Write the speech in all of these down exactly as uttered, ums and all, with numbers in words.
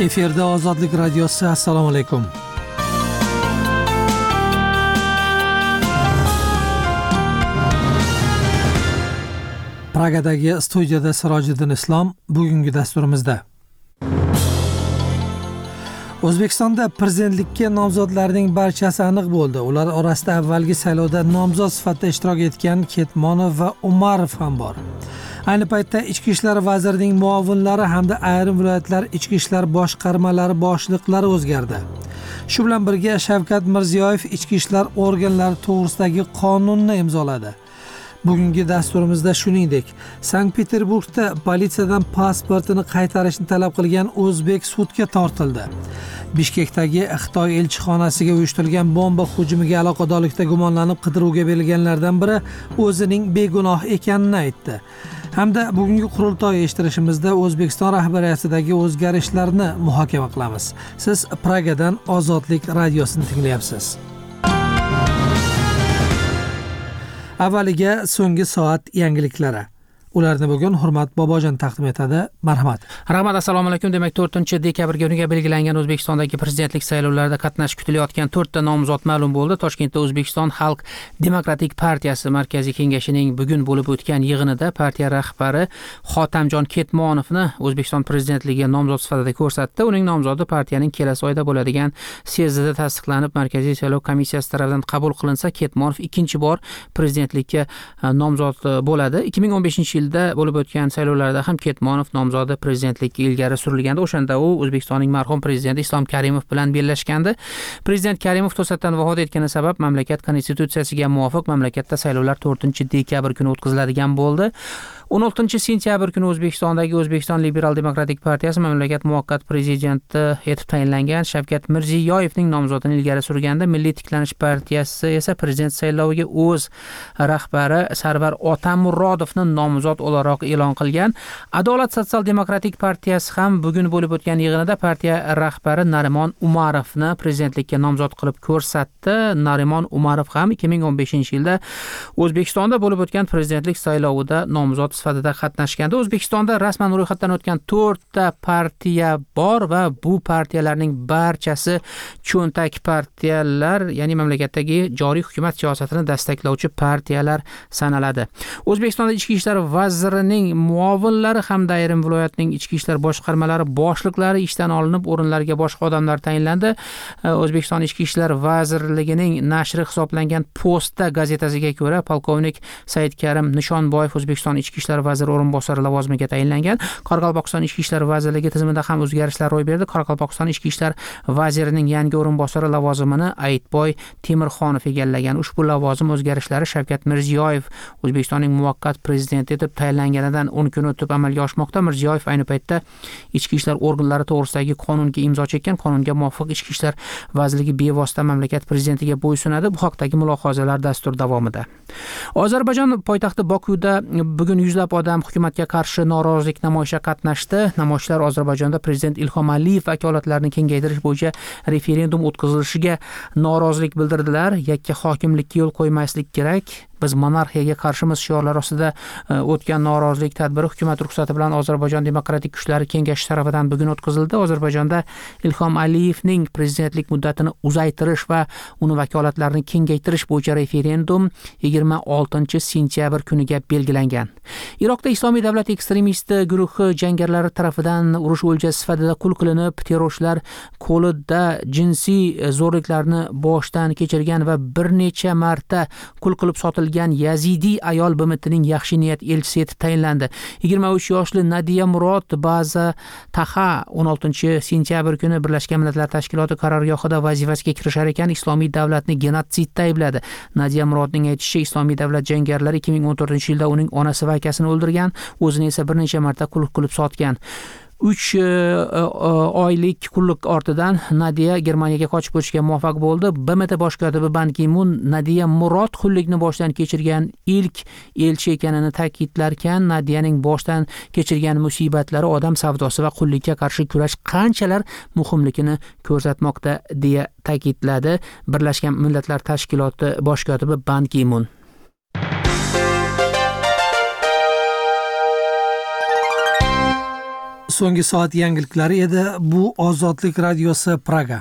Efirda Ozodlik radiosi. Assalomu alaykum. Pragadagi studiyada Sirojiddin Islom. Bugungi dasturimizda O'zbekistonda prezidentlikka nomzodlarning barchasi aniq bo'ldi. Ular orasida avvalgi saylovda nomzod sifatida ishtirok etgan Ketmonov va Umarov ham bor. Ayni paytda Ichki ishlar vazirining muovinlari hamda ayrim viloyatlar ichki ishlar boshqarmalari boshliqlari o'zgardi. Shu bilan birga Shavkat Mirziyoyev ichki ishlar organlari to'g'risidagi qonunni imzoladi. Bugungi dasturimizda shuningdek, Sankt-Peterburgda politsiyadan pasportini qaytarishni talab qilgan o'zbek sudga tortildi. Bishkekdagi Xitoy elchixonasiga uyushtirilgan bomba hujumiga aloqadorlikda gumonlanib qidiruvga berilganlardan biri o'zining begunoh ekanini aytdi. Hamda bugungi qurultoy eshittirishimizda O'zbekiston rahbariyatidagi o'zgarishlarni muhokama qilamiz. Siz Pragadan Ozodlik radiosini tinglayapsiz. Avvaliga so'nggi soat yangiliklari. Ularni bugun Hurmat Bobojon taqdim etadi. Marhamat. Rahmat, assalomu alaykum. Demak, to'rtinchi dekabr kuniga belgilangan O'zbekistondagi prezidentlik saylovlarida qatnashish kutilayotgan to'rtta nomzod ma'lum bo'ldi. Toshkentda O'zbekiston Xalq Demokratik partiyasi markaziy kengashining bugun bo'lib o'tgan yig'inida partiya rahbari Xotamjon Ketmonovni O'zbekiston prezidentligiga nomzod sifatida ko'rsatdi. Uning nomzodi partiyaning kelasi oyda bo'ladigan syezdida tasdiqlanib, markaziy saylov komissiyasi tomonidan qabul qilinsa, Ketmonov ikkinchi bor prezidentlikka nomzod bo'ladi. ikki ming o'n beshinchi yilda bo'lib o'tgan saylovlarda ham Ketmonov nomzodi prezidentlikka ilgari surilganda, o'shanda u O'zbekistonning marhum prezidenti Islom Karimov bilan bellashgandi. Prezident Karimov to'satdan vafot etgani sabab mamlakat konstitutsiyasiga muvofiq mamlakatda saylovlar to'rtinchi dekabr kuni o'tkaziladigan bo'ldi. o'n oltinchi sentyabr kuni O'zbekistondagi O'zbekiston Liberal Demokratik partiyasi mamlakat muvaqqat prezidenti etib tayinlangan Shavkat Mirziyoyevning nomzodini ilgari surganda, Milliy tiklanish partiyasi esa prezident sayloviga o'z rahbari Sarvar Otamurodovni nomzod o'laroq e'lon qilgan. Adolat sotsial demokratik partiyasi ham bugun bo'lib o'tgan yig'inida partiya rahbari Narimon Umarovni prezidentlikka nomzod qilib ko'rsatdi. Narimon Umarov ham ikki ming o'n beshinchi yilda O'zbekistonda bo'lib o'tgan prezidentlik saylovida nomzod sifatida qatnashganda, O'zbekistonda rasman ro'yxatdan o'tgan to'rtta partiya bor va bu partiyalarning barchasi cho'ntak partiyalar, ya'ni mamlakatdagi joriy hukumat siyosatini dastaklovchi partiyalar sanaladi. O'zbekistonda Ichki ishlar vazirining muovinlari hamda ayrim viloyatning ichki ishlar boshqarmalari boshliqlari ishdan olinib, o'rinlariga boshqa odamlar tayinlandi. O'zbekiston Ichki ishlar vazirligining nashri hisoblangan Posta gazetasiga ko'ra, polkovnik Saidkarim Nishonboyev O'zbekiston Ichki ishlar vaziri o'rinbosari lavozimiga tayinlangan. Qoraqalpog'iston Ichki ishlar vazirligi tizimida ham o'zgarishlar ro'y berdi. Qoraqalpog'iston Ichki ishlar vazirining yangi o'rinbosari lavozimini Aytboy Temirxonov egallagan. Ushbu lavozim o'zgarishlari Shavkat Mirziyoyev O'zbekistonning muvaqqat prezidenti etib tayinlanganidan o'n kun o'tib amalga oshmoqda. Mirziyoyev ayni paytda ichki ishlar organlari to'g'risidagi qonunga imzo chekkan. Qonunga muvofiq ichki ishlar vazirligi bevosita mamlakat prezidentiga bo'ysunadi. Bu haqdagi mulohazalar dastur davomida. Ozarbayjon poytaxti Bokuda bugun yuzlab odam hukumatga qarshi norozilik namoyishida qatnashdi. Namoyishchilar Ozarbayjonda prezident Ilhom Aliyev vakolatlarini kengaytirish bo'yicha referendum o'tkazilishiga norozilik bildirdilar. Yakka hokimlikka yo'l qo'ymaslik kerak, biz monarxiyaga qarshimiz shiorlari ostida o'tgan norozilik tadbiri hukumat ruxsati bilan Ozarbayjon demokratik kuchlari kengashi tarafidan bugun o'tkazildi. Ozarbayjonda Ilhom Aliyevning prezidentlik muddatini uzaytirish va uni vakolatlarini kengaytirish bo'yicha referendum yigirma oltinchi sentyabr kuniga belgilangan. Iroqda Islomiy davlat ekstremisti guruhi jangarilar tarafidan urush o'ljasi sifatida qul qilinib, terrorchilar qo'lida jinsiy zo'rliklarni boshdan kechirgan va bir necha marta qul qilib sotilgan Yazidiy ayol B M Tning yaxshi niyat elchisi etib tayinlandi. yigirma uch yoshli Nadiya Murod Baza Taha o'n oltinchi sentyabr kuni Birlashgan Millatlar Tashkiloti qarorgohida vazifasiga kirishar ekan Islomiy davlatni genotsidda aybladi. Nadiya Murodning aytishicha, Islomiy davlat jangarilari ikki ming o'n to'rtinchi yilda uning onasi va akasini o'ldirgan, o'zini esa bir necha marta qul qilib sotgan. uch oylik qulluq ortidan Nadiya Germaniyaga qochib o'tishga muvaffaq bo'ldi. B M T bosh kotibi Ban Ki-mun Nadiya Murod qullikni boshdan kechirgan ilk elchi ekanini ta'kidlarkan, Nadiyaning boshdan kechirgan musibatlari odam savdosi va qullikka qarshi kurash qanchalar muhimligini ko'rsatmoqda deya ta'kidladi Birlashgan Millatlar Tashkiloti bosh kotibi Ban Ki-mun. so'nggi soat yangiliklari edi. Bu Ozodlik radiosi Praga.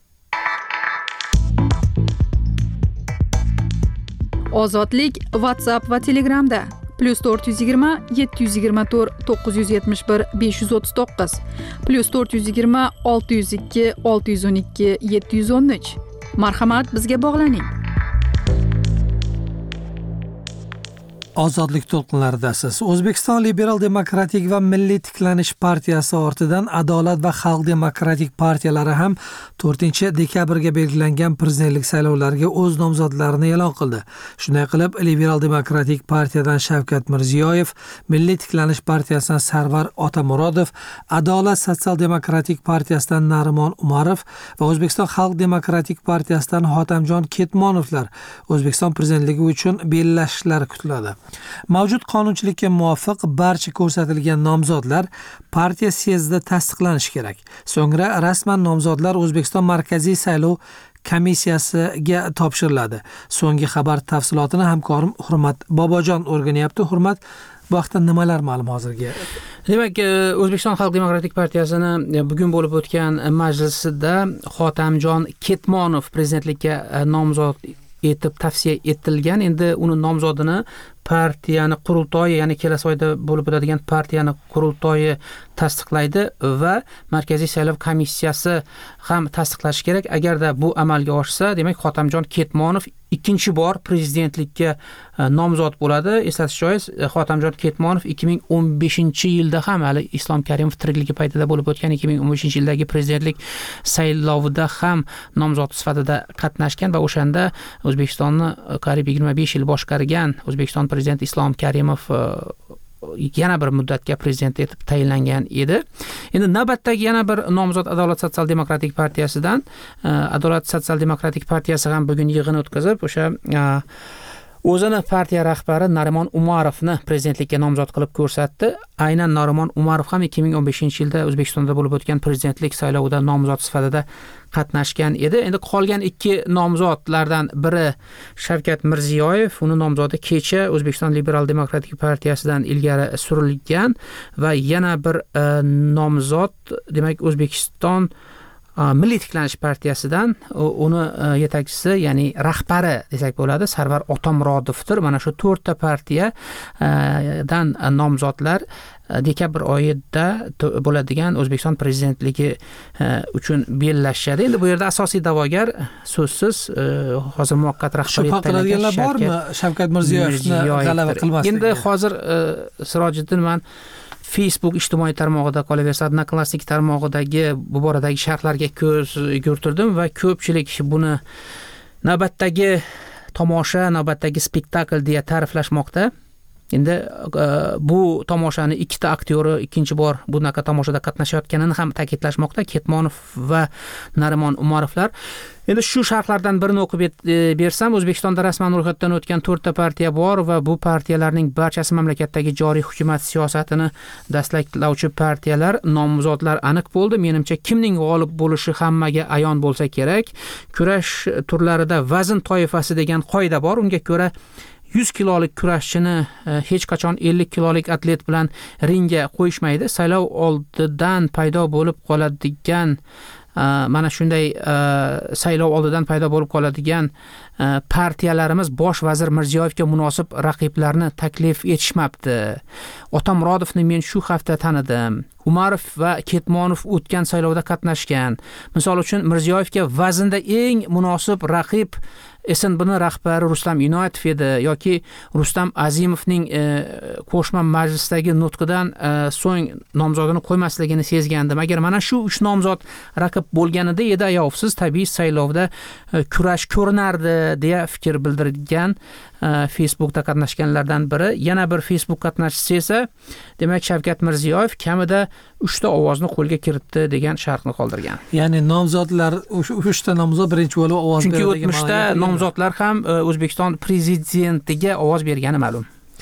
Ozodlik WhatsApp va Telegramda plus to'rt yuz yigirma yetti yuz yigirma to'rt to'qqiz yuz yetmish bir besh yuz o'ttiz to'qqiz plus to'rt yuz yigirma olti yuz ikki olti yuz o'n ikki yetti yuz o'n uch. Marhamat, bizga bog'laning. Ozodlik to'lqinlaridasiz. O'zbekiston Liberal demokratik va Milliy tiklanish partiyasi ortidan Adolat va Xalq demokratik partiyalari ham to'rtinchi dekabrga belgilangan prezidentlik saylovlariga o'z nomzodlarini e'lon qildi. Shunday qilib, Liberal demokratik partiyadan Shavkat Mirziyoyev, Milliy tiklanish partiyasidan Sarvar Otamurodov, Adolat sotsial demokratik partiyasidan Narimon Umarov va O'zbekiston Xalq demokratik partiyasidan Hotamjon Ketmonovlar O'zbekiston prezidentligi uchun bellashishlar kutiladi. Mavjud qonunchilikka muvofiq barcha ko'rsatilgan nomzodlar partiya syezdida tasdiqlanishi kerak. So'ngra rasman nomzodlar O'zbekiston Markaziy saylov komissiyasiga topshiriladi. So'nggi xabar tafsilotini hamkorim Hurmat Bobojon o'rganyapti. Hurmat, bu haqda nimalar ma'lum hozirga? Demak, O'zbekiston Xalq demokratik partiyasini bugun bo'lib o'tgan majlisida Hotamjon Ketmonov prezidentlikka nomzod etib tavsiya etilgan. Endi uni nomzodini partiyani qurultoyi, ya'ni kelasi oyda bo'lib o'tadigan partiyani qurultoyi tasdiqlaydi va Markaziy saylov komissiyasi ham tasdiqlashi kerak. Agarda bu amalga oshsa, demak Hotamjon Ketmonov ikkinchi bor prezidentlikka nomzod bo'ladi. Eslatish joiz, Hotamjon Ketmonov ikki ming o'n beshinchi yilda ham hali Islom Karimov tirikligi paytida bo'lib o'tgan ikki ming o'n beshinchi yildagi prezidentlik saylovida ham nomzod sifatida qatnashgan va o'shanda O'zbekistonni qariyb yigirma besh yil boshqargan O'zbekiston prezidenti Islom Karimov yana bir muddatga prezident etib tayinlangan edi. Endi navbatdagi yana bir nomzod Adolat sotsial demokratik partiyasidan, Adolat sotsial demokratik partiyasi ham bugun yig'in o'tkazib, o'sha o'zini partiya rahbari Narimon Umarovni prezidentlikka nomzod qilib ko'rsatdi. Aynan Narimon Umarov ham ikki ming o'n beshinchi yilda O'zbekistonda bo'lib o'tgan prezidentlik saylovida nomzod sifatida qatnashgan edi. Endi qolgan ikki nomzodlardan biri Shavkat Mirziyoyev, uni nomzodi kecha O'zbekiston Liberal demokratik partiyasidan ilgari surilgan va yana bir e, nomzod, demak O'zbekiston Milliy tiklanish partiyasidan uni yetakchisi, ya'ni rahbari desak bo'ladi, Sarvar Otamurodovdir. Mana shu to'rtta partiyadan nomzodlar dekabr oyida bo'ladigan O'zbekiston prezidentligi uchun bellashadi. Endi bu yerda asosiy da'vogar so'zsiz hozir muvaqqat rahbariyat tayinlangan bormi Shavkat Mirziyoyevni g'alaba qilmaslik? Endi hozir Sirojiddin, men Facebook ijtimoiy tarmog'ida, qolaversa Odnoklassnik tarmog'idagi bu boradagi sharhlarga ko'z yugurtirdim va ko'pchilik buni navbatdagi tomosha, navbatdagi spektakl deya ta'riflashmoqda. Endi bu tomoshani ikkita aktyori ikkinchi bor bunaqa tomoshada qatnashayotganini ham ta'kidlashmoqda, Ketmonov va Narimon Umarovlar. Endi shu sharhlardan birini o'qib bersam, O'zbekistonda rasman ro'yxatdan o'tgan to'rtta partiya bor va bu partiyalarning barchasi mamlakatdagi joriy hukumat siyosatini dastlaklovchi partiyalar. Nomzodlar aniq bo'ldi. Menimcha kimning g'olib bo'lishi hammaga ayon bo'lsa kerak. Kurash turlarida vazn toifasi degan qoida bor. Unga ko'ra yuz kilolik kurashchini hech qachon ellik kilolik atlet bilan ringga qo'yishmaydi. Saylov oldidan paydo bo'lib qoladigan mana shunday saylov oldidan paydo bo'lib qoladigan partiyalarimiz bosh vazir Mirziyoyevga munosib raqiblarni taklif etishmabdi. Otamurodovni men shu hafta tanidim. Umarov va Ketmonov o'tgan saylovda qatnashgan. Misol uchun Mirziyoyevga vaznda eng munosib raqib S N B'ning rahbari Rustam Inoyatov edi yoki Rustam Azimovning e, qo'shma majlisdagi nutqidan e, so'ng nomzodini qo'ymasligini sezgandim. Agar mana shu uch nomzod raqib bo'lganida edi, ayovsiz tabiiy saylovda e, kurash ko'rinardi deya fikr bildirgan e, Facebookda qatnashganlardan biri. Yana bir Facebook qatnashchisi esa, demak Shavkat Mirziyoyev kamida uchta ovozni qo'lga kiritdi degan sharhni qoldirgan. Ya'ni nomzodlar uchta nomzod birinchi bo'lib ovoz berdi. Chunki o'tmishda nomzodlar ham O'zbekiston prezidentiga ovoz bergani ma'lum.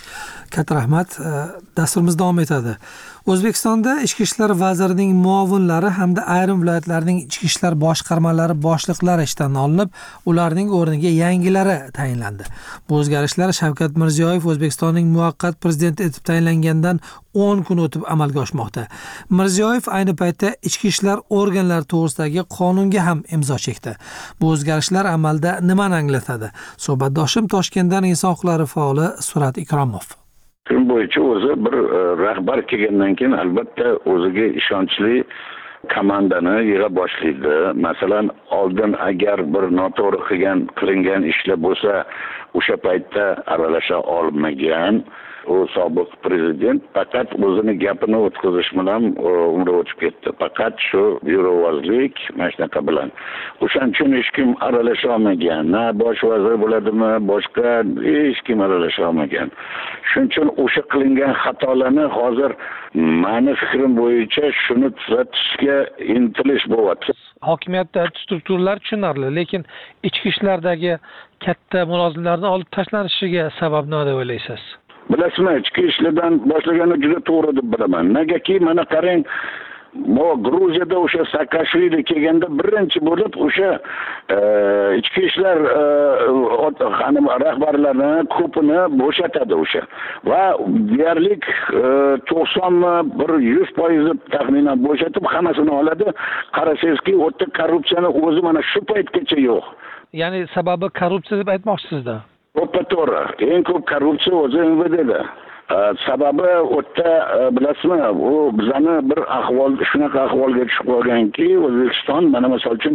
Katta rahmat. Dasturimiz davom etadi. O'zbekistonda Ichki ishlar vazirining muovinlari hamda ayrim viloyatlarning ichki ishlar boshqarmalari boshliqlari ishdan olinib, ularning o'rniga yangilari tayinlandi. Bu o'zgarishlar Shavkat Mirziyoyev O'zbekistonning muvaqqat prezidenti etib tayinlangandan o'n kun o'tib amalga oshmoqda. Mirziyoyev ayni paytda ichki ishlar organlari to'g'risidagi qonunga ham imzo chekdi. Bu o'zgarishlar amalda nimani anglatadi? Suhbatdoshim Toshkentdan inson huquqlari faoli Surat Ikromov. Kun bo'yicha o'zi bir rahbar kelgandan keyin albatta o'ziga ishonchli komandani yig'a boshlaydi. Masalan, oldin agar bir noto'g'ri qilgan qilingan ishlar bo'lsa, o'sha paytda aralasha olmagan u sobiq prezident faqat o'zini gapini o'tkazish bilan umri o'tib ketdi. Faqat shu byurovozlik mana shunaqa bilan. O'shaning uchun hech kim aralasha olmagan. Na bosh vazir bo'ladimi, boshqa hech kim aralasha olmagan. Shuning uchun o'sha qilingan xatolarni hozir meni fikrim bo'yicha shuni tuzatishga intilish bo'lyapti. Hokimiyatda strukturalar tushunarli, lekin ichki ishlardagi katta mulozimlarni olib tashlanishiga sabab nima deb o'ylaysiz? Bilasizmi, ichki ishlardan boshlagani juda to'g'ri deb bilaman. Negaki mana qarang, bu Gruziyada o'sha Saakashvili kelganda birinchi bo'lib o'sha ichki ishlar rahbarlarini ko'pini bo'shatadi o'sha. Va deyarli to'qson bir yuz foiz taxminan bo'shatib hammasini oladi. Qarasangizki, o'tda korrupsiyani o'zi mana shu paytgacha yo'q. Ya'ni sababi korrupsiya deb aytmoqchisizda? To'ppa-to'g'ri. Eng ko'p korrupsiya o'zi M V D'da. Sababi o'tda bilasizmi, u bizani bir ahvol, shunaqa ahvolga tushib qolganki, O'zbekiston mana misol uchun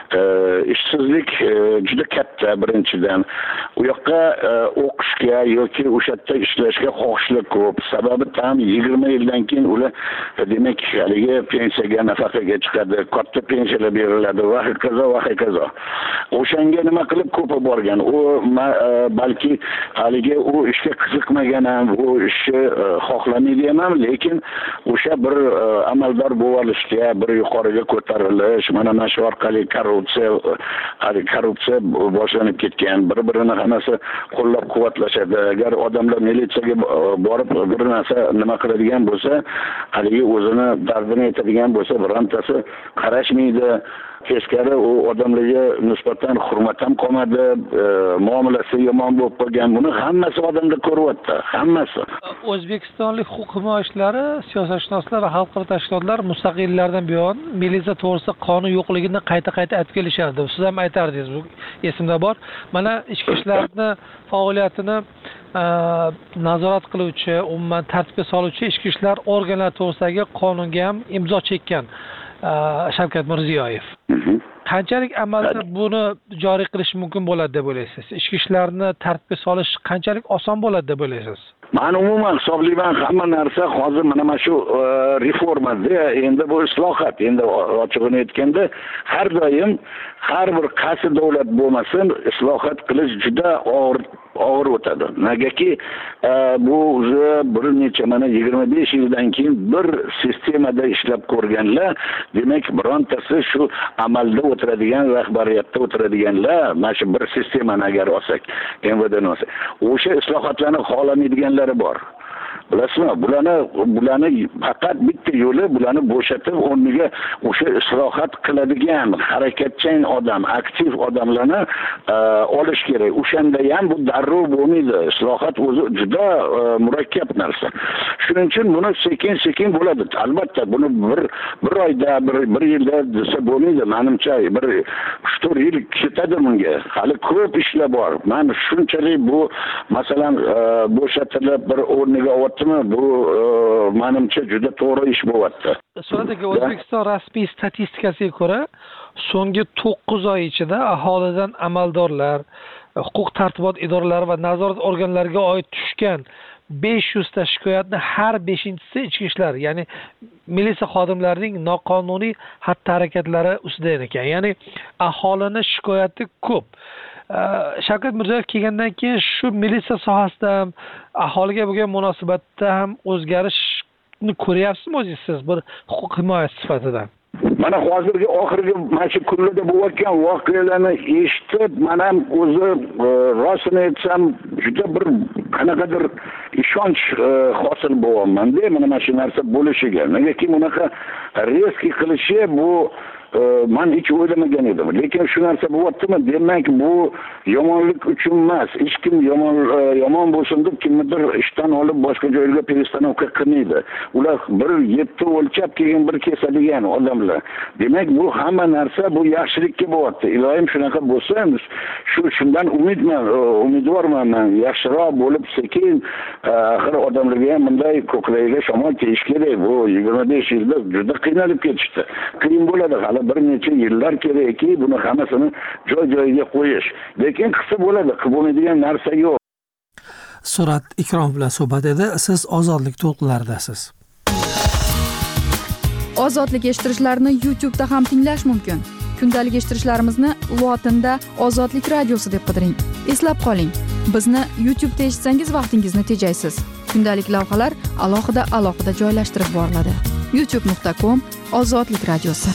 ishsizlik juda katta birinchidan. U yoqqa o'qishga yoki o'sha yerda ishlashga xohishlar ko'p. Sababi tam yigirma yildan keyin ular demak haligi pensiyaga, nafaqaga chiqadi, katta pensiyalar beriladi va hokazo va hokazo. O'shanga nima qilib ko'p borgan. U balki haligi u ishga qiziqmagan ham, u ishni xohlamaydi ham, lekin o'sha bir amaldor bo'lishga, bir yuqoriga ko'tarilish, mana mana shu orqali korrupsiya, hali korrupsiya boshlanib ketgan. Bir-birini hammasi qo'llab-quvvatlashadi. Agar odamlar militsiyaga borib bir narsa nima qiladigan bo'lsa, haligi o'zini dardini aytadigan bo'lsa, birontasi qarashmaydi. Teskari u odamlarga nisbatan hurmat ham qolmadi, muomalasi yomon bo'lib qolgan. Buni hammasi odamda ko'ryapti, hammasi. O'zbekistonlik huquq himoyachilari, siyosatshunoslar va xalqaro tashkilotlar mustaqillardan buyon militsiya to'g'risida qonun yo'qligini qayta-qayta aytib kelishardi. Siz ham aytardingiz, bu esimda bor. Mana ichki ishlarni faoliyatini nazorat qiluvchi, umuman tartibga soluvchi ichki ishlar organlari to'g'risidagi qonunga ham imzo chekkan Shavkat Mirziyoyev. Qanchalik amalda buni joriy qilish mumkin bo'ladi deb o'ylaysiz? Ichki ishlarni tartibga solish qanchalik oson bo'ladi deb o'ylaysiz? Men umuman hisoblayman, hamma narsa hozir mana mana shu reformada, endi bu islohot, endi ochig'ini aytganda, har doim har bir qaysi davlat bo'lmasin, islohot qilish juda og'ir og'ir o'tadi. Negaki bu o'zi bir necha mana yigirma besh yildan keyin bir sistemada ishlab ko'rganlar, demak birontasi shu amalda o'tiradigan, rahbariyatda o'tiradiganlar, mana shu bir sistemani agar olsak, M V D'ni olsak, o'sha islohotlarni xohlamaydiganlari bor. Bilasizmi, bularni bularni faqat bitta yo'li bularni bo'shatib, o'rniga o'sha islohot qiladigan, harakatchan odam, aktiv odamlarni olish kerak. O'shanda ham bu darrov bo'lmaydi. Islohot o'zi juda murakkab narsa. Shuning uchun buni sekin-sekin bo'ladi. Albatta buni bir bir oyda, bir bir yilda desa bo'lmaydi. Menimcha bir uch to'rt yil ketadi bunga. Hali ko'p ishlar bor. Men shunchalik bu masalan bo'shatilib bir o'rniga bu menimcha juda to'g'ri ish bo'lyapti. Suratdagi O'zbekiston rasmiy statistikasiga ko'ra, so'nggi to'qqiz oy ichida aholidan amaldorlar, huquq tartibot idoralari va nazorat organlariga oid tushgan besh yuz ta shikoyatni har beshinchisi ichki ishlar, ya'ni militsiya xodimlarining noqonuniy xatti-harakatlari ustidan ekan. Ya'ni aholini shikoyati ko'p. Shavkat Mirziyoyev kelgandan keyin shu militsiya sohasida ham aholiga bo'lgan munosabatda ham o'zgarishni ko'ryapsizmi o'zingiz siz bir huquq himoyachisi sifatida? mana hozirgi oxirgi mana shu kunlarda bo'layotgan voqealarni eshitib, men ham o'zi rostini aytsam juda bir qanaqadir ishonch hosil bo'lyapman-da, mana shu narsa bo'lishiga. Negaki bunaqa risk qilishi bu men hech o'ylamagan edim. Lekin shu narsa bo'lyaptimi? Demak, bu yomonlik uchun emas. Hech kim yomon yomon bo'lsin deb kimnidir ishdan olib boshqa joyga перестановка qilmaydi. Ular bir yetti o'lchab keyin bir kesadigan odamlar. Demak, bu hamma narsa bu yaxshilikka bo'lyapti. Ilohim shunaqa bo'lsa, shu shundan umidman, umidvorman men. Yaxshiroq bo'lib sekin axir odamlarga ham bunday ko'kragiga shamol tegish kerak. Bu yigirma besh yilda juda qiynalib ketishdi. Qiyin bo'ladi. Bir necha yillar kerakki, buni hammasini joy-joyiga qo'yish. Lekin qilsa bo'ladi, qilib bo'lmaydigan narsa yo'q. Surat Ikrom bilan suhbat edi. Siz ozodlik to'lqinlaridasiz. Ozodlik eshittirishlarni YouTube'da ham tinglash mumkin. Kundalik eshittirishlarimizni lotinda Ozodlik radiosi deb qidiring. Eslab qoling, bizni YouTube'da eshitsangiz vaqtingizni tejaysiz. Kundalik lavhalar alohida alohida joylashtirib boriladi. youtube nuqta com Ozodlik radiosi.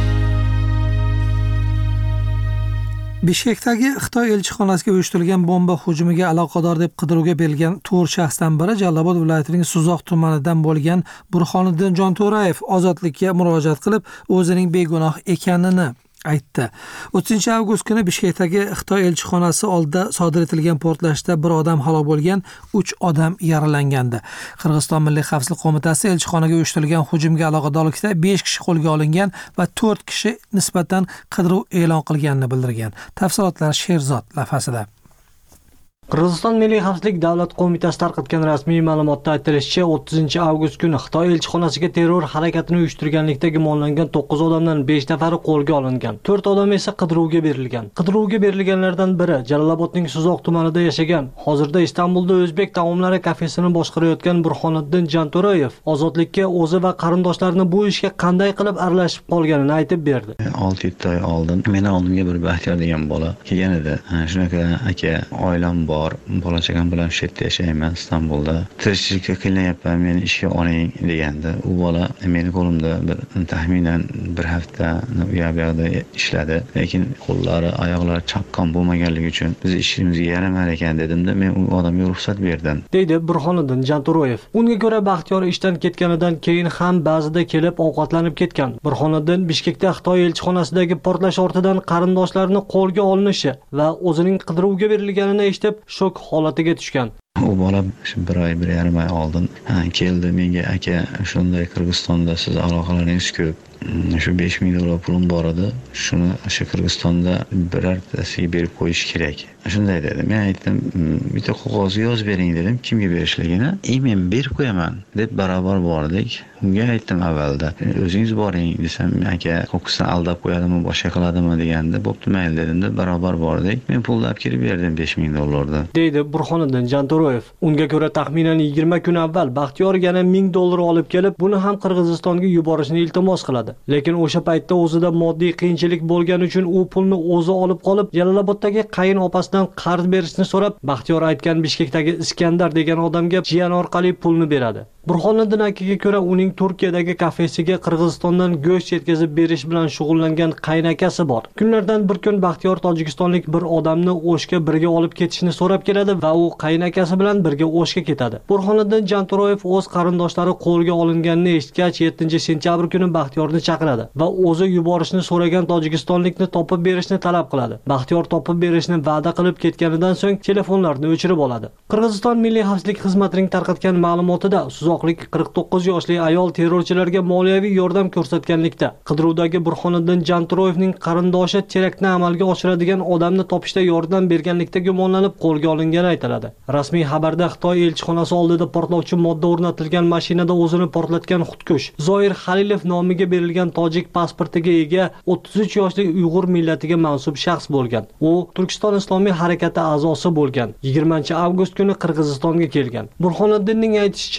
Bishkekdagi Xitoy elchixonasiga uyushtirilgan bomba hujumiga aloqador deb qidiruvga berilgan to'rt shaxsdan biri Jalolobod viloyatining Suzoq tumanidan bo'lgan Burxoniddin Jonto'rayev ozodlikka murojaat qilib, o'zining begunoh ekanini aytdi. o'ttizinchi avgust kuni Bishkekdagi Xitoy elchixonasi oldida sodir etilgan portlashda bir odam halok bo'lgan, uch odam yaralangandi. Qirg'iziston Milliy xavfsizlik qo'mitasi elchixonaga uyushtirilgan hujumga aloqadorlikda besh kishi qo'lga olingan va to'rt kishi nisbatan qidiruv e'lon qilganini bildirgan. Tafsilotlar Sherzod lavhasida. Qirg'iziston Milliy xavfsizlik davlat qo'mitasi tarqatgan rasmiy ma'lumotda aytilishicha, o'ttizinchi avgust kuni Xitoy elchixonasiga terror harakatini uyushtirganlikda gumonlangan to'qqiz odamdan besh nafari qo'lga olingan. to'rt odam esa qidiruvga berilgan. Qidiruvga berilganlardan biri Jalolobodning Suzoq tumanida yashagan, hozirda Istanbulda o'zbek taomlari kafesini boshqarayotgan Burxoniddin Jonto'rayev ozodlikka o'zi va qarindoshlarini bu ishga qanday qilib aralashib qolganini aytib berdi. olti yetti oy oldin meni oldimga bir Baxtiyor degan bola kelgan edi. Shunaqa aka, oilam bor, bola chaqam bilan shu yerda yashayman Istanbulda. Tirikchilikka qiynayapman, meni ishga oling degandi. U bola meni qo'limda bir taxminan bir hafta u yoqda ishladi, lekin qo'llari, oyoqlari chaqqon bo'lmaganligi uchun biz ishimizga yaramar ekan dedimda, men u odamga ruxsat berdim. Deydi Burxoniddin Jonto'rayev. Unga ko'ra Baxtiyor ishdan ketganidan keyin ham ba'zida kelib ovqatlanib ketgan. Burxoniddin Bishkekda Xitoy elchixonasidagi portlash ortidan qarindoshlarini qo'lga olinishi va o'zining qidiruvga berilganini eshitib shok holatiga tushgan. U bola bir oy, bir yarim oy oldin keldi menga, aka, shunday Qirg'izistonda siz aloqalaringiz ko'p. Shu besh ming dollar pulim bor edi. Shuni shu Qirg'izistonda birortasiga berib qo'yish kerak. Shunday dedi. Men aytdim, bitta qog'ozga yozib bering dedim, kimga berishligini. "E, men berib qo'yaman" deb barobar bordik. Unga aytdim avvalda. "O'zingiz boring" desam, "Aka, ko'ksini aldab qo'yadimi, boshqa qiladimi" deganda, "Bo'pti, mayli" dedim-da, barobar bordik. Men pulni olib kelib berdim besh ming dollarni. Deydi Burxoniddin Jonto'rayev. Unga ko'ra taxminan yigirma kun avval Baxtiyor yana ming dollar olib kelib, buni ham Qirg'izistonga yuborishni iltimos qiladi. Lekin o'sha paytda o'zida moddiy qiyinchilik bo'lgani uchun u pulni o'zi olib qolib, Jaloloboddagi qayin opasidan qarz berishni so'rab, Baxtiyor aytgan Bishkekdagi Iskandar degan odamga jiyan orqali pulni beradi. Burxoniddin akaga ko'ra uning Turkiyadagi kafesiga Qirg'izistondan go'sht yetkazib berish bilan shug'ullangan qaynakasi bor. Kunlardan bir kun Baxtiyor tojikistonlik bir odamni O'shga birga olib ketishni so'rab keladi va u qaynakasi bilan birga O'shga ketadi. Burxoniddin Jonto'rayev o'z qarindoshlari qo'lga olinganini eshitgach, yettinchi sentyabr kuni Baxtiyorni chaqiradi va o'zi yuborishni so'ragan tojikistonlikni topib berishni talab qiladi. Baxtiyor topib berishni va'da qilib ketganidan so'ng telefonlarni o'chirib oladi. Qirg'iziston Milliy xavfsizlik xizmatining tarqatgan ma'lumotida Suzoqlik qirq to'qqiz yoshli ayol terrorchilarga moliyaviy yordam ko'rsatganlikda, qidiruvdagi Burxoniddin Jonto'rayevning qarindoshi teraktni amalga oshiradigan odamni topishda yordam berganlikda gumonlanib qo'lga olingani aytiladi. Rasmiy xabarda Xitoy elchixonasi oldida portlovchi modda o'rnatilgan mashinada o'zini portlatgan xudkush Zoir Halilov nomiga berilgan tojik pasportiga ega o'ttiz uch yoshli Uyg'ur millatiga mansub shaxs bo'lgan. U Turkiston Islomiy harakati a'zosi bo'lgan. yigirmanchi avgust kuni Qirg'izistonga kelgan. Burxoniddinning aytishicha, terror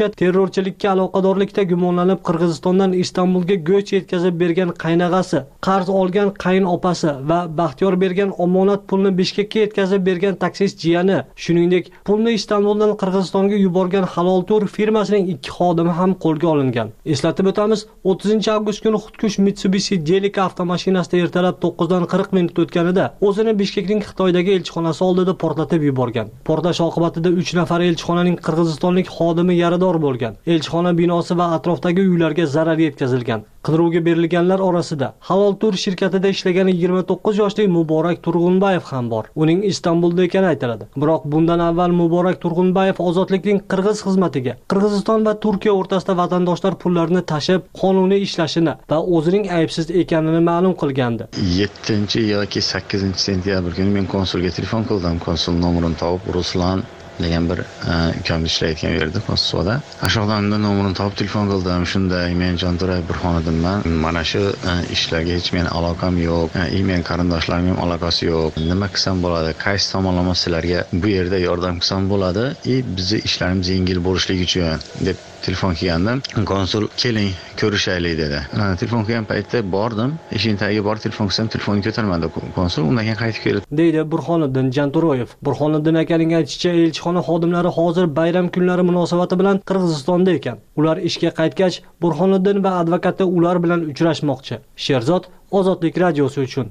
terrorchilikka aloqadorlikda gumonlanib Qirg'izistondan Istanbulga go'sht yetkazib bergan qaynag'asi, qarz olgan qayin opasi va Baxtiyor bergan omonat pulni Bishkekka yetkazib bergan taksist jiyani, shuningdek, pulni Istanbuldan Qirg'izistonga yuborgan Halol Tur firmasining ikki xodimi ham qo'lga olingan. Eslatib o'tamiz, o'ttizinchi avgust kuni xudkush Mitsubishi Delica avtomashinasida ertalab to'qqizdan qirq minut o'tganida o'zini Bishkekning Xitoydagi elchixonasi oldida portlatib yuborgan. Portlash oqibatida uch nafar elchixonaning qirg'izistonlik xodimi yarador bo'lgan. Elchixona binosi va atrofdagi uylarga zarar yetkazilgan. Qidiruvga berilganlar orasida Halol Tur shirkatida ishlagan yigirma to'qqiz yoshli Muborak Turg'unbayev ham bor. Uning Istanbulda ekani aytiladi. Biroq bundan avval Muborak Turg'unbayev ozodlikning qirg'iz xizmatiga Qirg'iziston va Turkiya o'rtasida vatandoshlar pullarini tashib, qonuniy ishlashini va o'zining aybsiz ekanini ma'lum qilgandi. yettinchi yoki sakkizinchi sentyabr kuni men konsulga telefon qildim. Konsul nomerini topib, Ruslan degan bir ukamni ishlayotgan yerda konsulda. Ashxobodda nomerini topib telefon qildim. Shunday, men Jonturay Burxoniddinman. Mana shu ishlarga hech men aloqam yo'q. I men qarindoshlarimning aloqasi yo'q. Nima qilsam bo'ladi? Qaysi tomonlama sizlarga bu yerda yordam qilsam bo'ladi? I bizni ishlarimiz yengil bo'lishligi uchun deb telefon qilgandim. Konsul keling ko'rishaylik dedi. Telefon qilgan paytda bordim. Eshik tagiga borib telefon qilsam telefonni ko'tarmadi konsul. Undan keyin qaytib keldi. Deydi Burxoniddin Janturoyev. Burxoniddin akaning aytishicha, elchixona xodimlari hozir bayram kunlari munosabati bilan Qirg'izistonda ekan. Ular ishga qaytgach, Burxoniddin va advokati ular bilan uchrashmoqchi. Sherzod, Ozodlik radiosi uchun.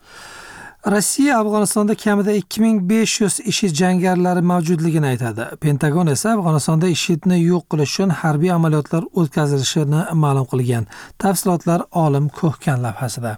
Rossiya Afg'onistonda kamida ikki ming besh yuz IShID jangarilari mavjudligini aytadi. Pentagon esa Afg'onistonda IShIDni yo'q qilish uchun harbiy amaliyotlar o'tkazilishini ma'lum qilgan. Tafsilotlar Olim Ko'hkan lavhasida.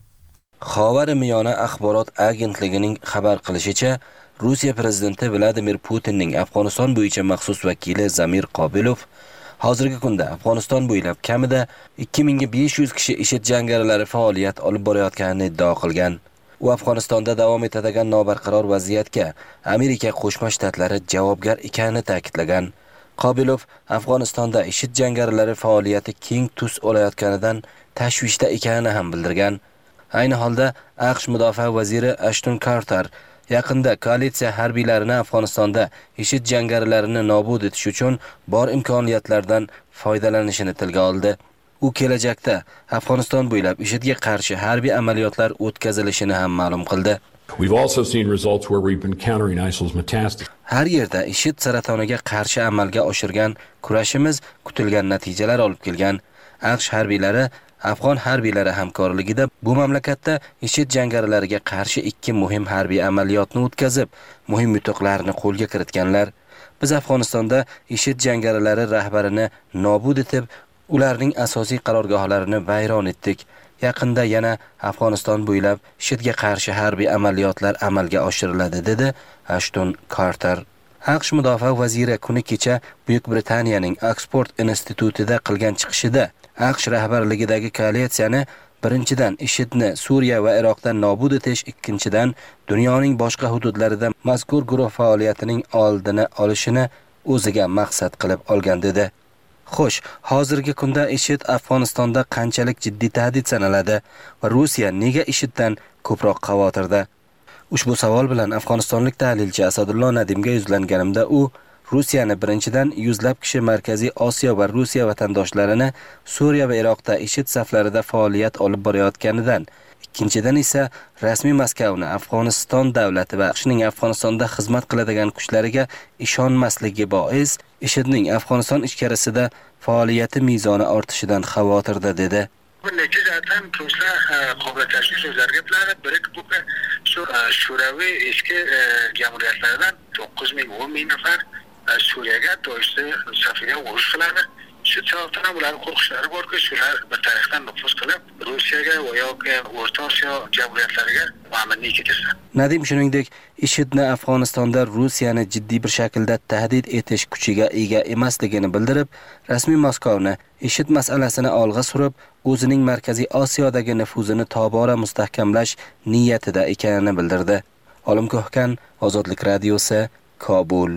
Xabar Miyona axborot agentligining xabar qilishicha, Rossiya prezidenti Vladimir Putinning Afg'oniston bo'yicha maxsus vakili Zamir Qobilov hozirgi kunda Afg'oniston bo'ylab kamida ikki ming besh yuz kishi IShID jangarilari faoliyat olib borayotganini iddao qilgan. U Afg'onistonda davom etadigan nobarqaror vaziyatga Amerika Qo'shma Shtatlari javobgar ekanini ta'kidlagan. Qobilov Afg'onistonda IShID jangarilari faoliyati keng tus olayotganidan tashvishda ekanini ham bildirgan. Ayni holda AQSh mudofaa vaziri Ashton Carter yaqinda koalitsiya harbiylarini Afg'onistonda IShID jangarilarini nobud etish uchun bor imkoniyatlardan foydalanishini tilga oldi. U kelajakda Afg'oniston bo'ylab IShIDga qarshi harbiy amaliyotlar o'tkazilishini ham ma'lum qildi. We've also seen results where we've been countering ISIL's metastasis. Har yerda IShID saratoniga qarshi amalga oshirgan kurashimiz kutilgan natijalar olib kelgan. AQSh harbiylari Afg'on harbiylari hamkorligida bu mamlakatda IShID jangarilariga qarshi ikki muhim harbiy amaliyotni o'tkazib, muhim yutuqlarni qo'lga kiritganlar. Biz Afg'onistonda IShID jangarilari rahbarini nobud etib, ularning asosiy qarorgohlarini vayron etdik. Yaqinda yana Afg'oniston bo'ylab IShIDga qarshi harbiy amaliyotlar amalga oshiriladi, dedi Ashton Carter. AQSh mudofaa vaziri kuni kecha Buyuk Britaniyaning Oxford institutida qilgan chiqishida AQSh rahbarligidagi koalitsiyani birinchidan IShIDni Suriya va Iroqdan nobud etish, ikkinchidan dunyoning boshqa hududlarida mazkur guruh faoliyatining oldini olishini o'ziga maqsad qilib olgan dedi. Xo'sh, hozirgi kunda IShID Afg'onistonda qanchalik jiddiy tahdid sanaladi va Rossiya nega IShIDdan ko'proq xavotirda? Ushbu savol bilan afg'onistonlik tahlilchi Asadullo Nadimga yuzlanganimda u Rossiyani birinchidan yuzlab kishi Markaziy Osiyo va Rossiya vatandoshlarini Suriya va Iroqda IShID saflarida faoliyat olib borayotganidan, ikkinchidan esa rasmiy Moskvani Afg'oniston davlati va AQShning Afg'onistonda xizmat qiladigan kuchlariga ishonmasligi bois IShIDning Afg'oniston ichkarisida faoliyati mezoni ortishidan xavotirda dedi. Bir necha jihatdan ruslar qobil tashvish o'zlariga bilan birikib shu Shuraviy eski jamiyatlardan to'qqiz ming o'n ming nafar Suriyaga do'sti safiga urush qiladi. Shu tarafdan ular qo'rqishlari borki, shular bir tarafdan nufuz qilib Rossiyaga va yoki O'rta Osiyo jamiyatlariga ma'millik etishdi. Nadim shuningdek, IShIDni Afg'onistonda Rossiyani jiddiy bir shaklda tahdid etish kuchiga ega emasligini bildirib, rasmiy Moskvani IShID masalasini olg'a surib, o'zining Markaziy Osiyodagi nufuzini tobora mustahkamlash niyatida ekanini bildirdi. Olim Ko'hkan, Ozodlik radiosi, Kobul.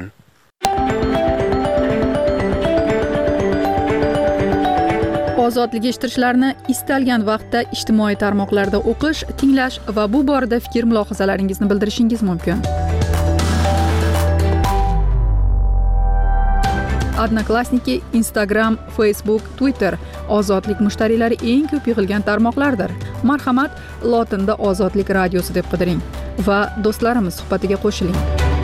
Ozodlik eshittirishlarni istalgan vaqtda ijtimoiy tarmoqlarda o'qish, tinglash va bu borada fikr mulohazalaringizni bildirishingiz mumkin. Odnoklassniki, Instagram, Facebook, Twitter ozodlik mushtariylari eng ko'p yig'ilgan tarmoqlardir. Marhamat, lotinda Ozodlik radiosi deb qidiring va do'stlarimiz suhbatiga qo'shiling.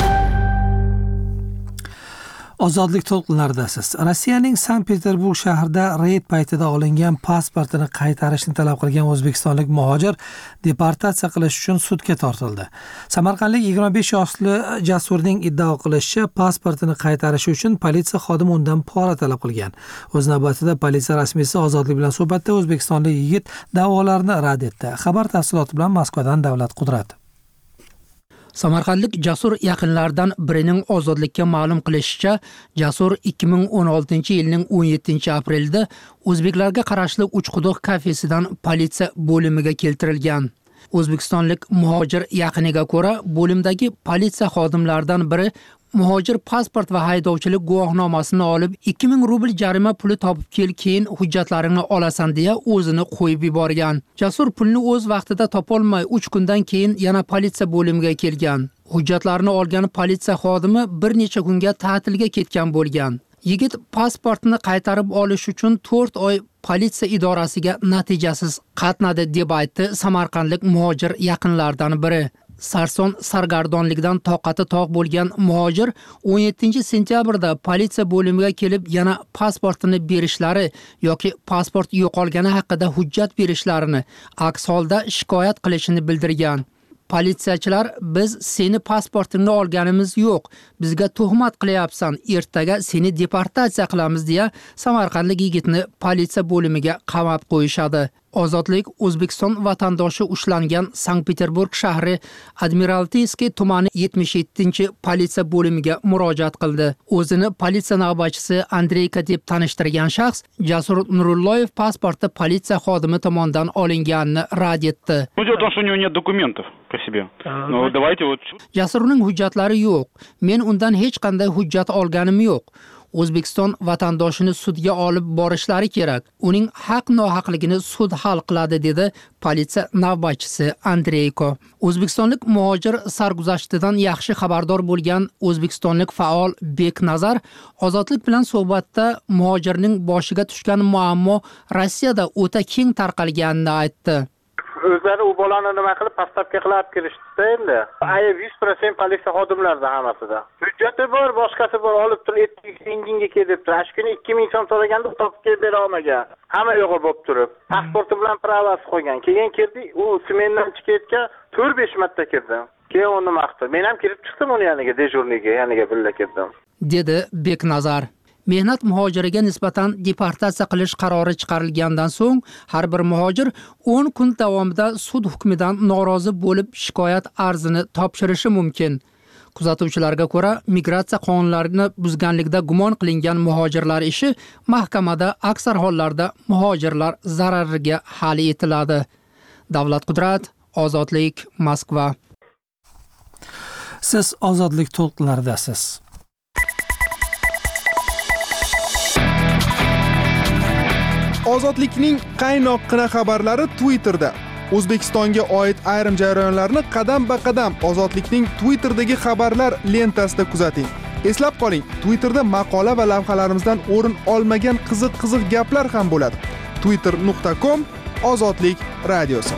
Ozodlik to'lqinlaridasiz. Rossiyaning Sankt-Peterburg shahrida reyd paytida olingan pasportini qaytarishni talab qilgan o'zbekistonlik muhojir deportatsiya qilish uchun sudga tortildi. Samarqandlik yigirma besh yoshli Jasurning iddao qilishicha, pasportini qaytarishi uchun politsiya xodimi undan pora talab qilgan. O'z navbatida politsiya rasmiysi Ozodlik bilan suhbatda o'zbekistonlik yigit da'volarni rad etdi. Xabar tafsiloti bilan Moskvadan Davlat Qudrat. Samarqandlik Jasur yaqinlaridan birining Ozodlikka ma'lum qilishicha, Jasur ikki ming o'n oltinchi yilning o'n yettinchi aprelida o'zbeklarga qarashli Uchquduq kafesidan politsiya bo'limiga keltirilgan. O'zbekistonlik muhojir yaqiniga ko'ra, bo'limdagi politsiya xodimlaridan biri muhojir pasport va haydovchilik guvohnomasini olib ikki ming rubl jarima puli topib kel, keyin hujjatlaringni olasan deya o'zini qo'yib yuborgan. Jasur pulni o'z vaqtida topolmay uch kundan keyin yana politsiya bo'limiga kelgan. Hujjatlarni olgan politsiya xodimi bir necha kunga ta'tilga ketgan bo'lgan. Yigit pasportini qaytarib olish uchun to'rt oy politsiya idorasiga natijasiz qatnadi deb aytdi samarqandlik muhojir yaqinlaridan biri. Sarson sargardonlikdan toqati toq bo'lgan muhojir o'n yettinchi sentyabrda politsiya bo'limiga kelib yana pasportini berishlari yoki pasport yo'qolgani haqida hujjat berishlarini, aks holda shikoyat qilishini bildirgan. Politsiyachilar biz seni pasportingni olganimiz yo'q, bizga tuhmat qilyapsan, ertaga seni deportatsiya qilamiz deya samarqandlik yigitni politsiya bo'limiga qamab qo'yishadi. Ozodlik O'zbekiston vatandoshi ushlangan Sankt-Peterburg shahri Admiraltiyskiy tumani yetmish yettinchi politsiya bo'limiga murojaat qildi. O'zini politsiya navbatchisi Andreyka deb tanishtirgan shaxs Jasur Nurulloyev pasporti politsiya xodimi tomonidan olinganini rad etdi. Jasurning hujjatlari yo'q. Men undan hech qanday hujjat olganim yo'q. O'zbekiston vatandoshini sudga olib borishlari kerak. Uning haq-nohaqligini sud hal qiladi dedi politsiya navbatchisi Andreyko. O'zbekistonlik muhojir sarguzashtidan yaxshi xabardor bo'lgan o'zbekistonlik faol Beknazar Ozodlik bilan suhbatda muhojirning boshiga tushgan muammo Rossiyada o'ta keng tarqalganini aytdi. O'zlari u bolani nima qilib pastavka qilib kirishdi endi. Ayb yuz foiz politsiya xodimlarida hammasida. Hujjati bor, boshqasi bor, olib turib etkinga kelibdi. Ashkuni ikki ming so'm so'raganda topib kelib bera olmagan. Hamma yo'g'i bo'lib turib, pasporti bilan pravasi qo'ygan. Keyin kirdi, u smendan chiqayotgan to'rt besh marta kirdi. Keyin uni maqtadi. Men ham kirib chiqdim uni yoniga, dejurniga, yoniga birga kirdim. Dedi Beknazar. Mehnat muhojiriga nisbatan deportatsiya qilish qarori chiqarilgandan so'ng har bir muhojir o'n kun davomida sud hukmidan norozi bo'lib shikoyat arzini topshirishi mumkin. Kuzatuvchilarga ko'ra, migratsiya qonunlarini buzganlikda gumon qilingan muhojirlar ishi mahkamada aksar hollarda muhojirlar zarariga hal etiladi. Davlat Qudrat, Ozodlik, Moskva. Siz Ozodlik to'lqinlaridasiz. Ozodlikning qaynoqqina xabarlari Twitterda. O'zbekistonga oid ayrim jarayonlarni qadam-ba-qadam Ozodlikning Twitterdagi xabarlar lentasida kuzating. Eslab qoling, Twitterda maqola va lavhalarimizdan o'rin olmagan qiziq-qiziq gaplar ham bo'ladi. twitter nuqta com Ozodlik radiosi.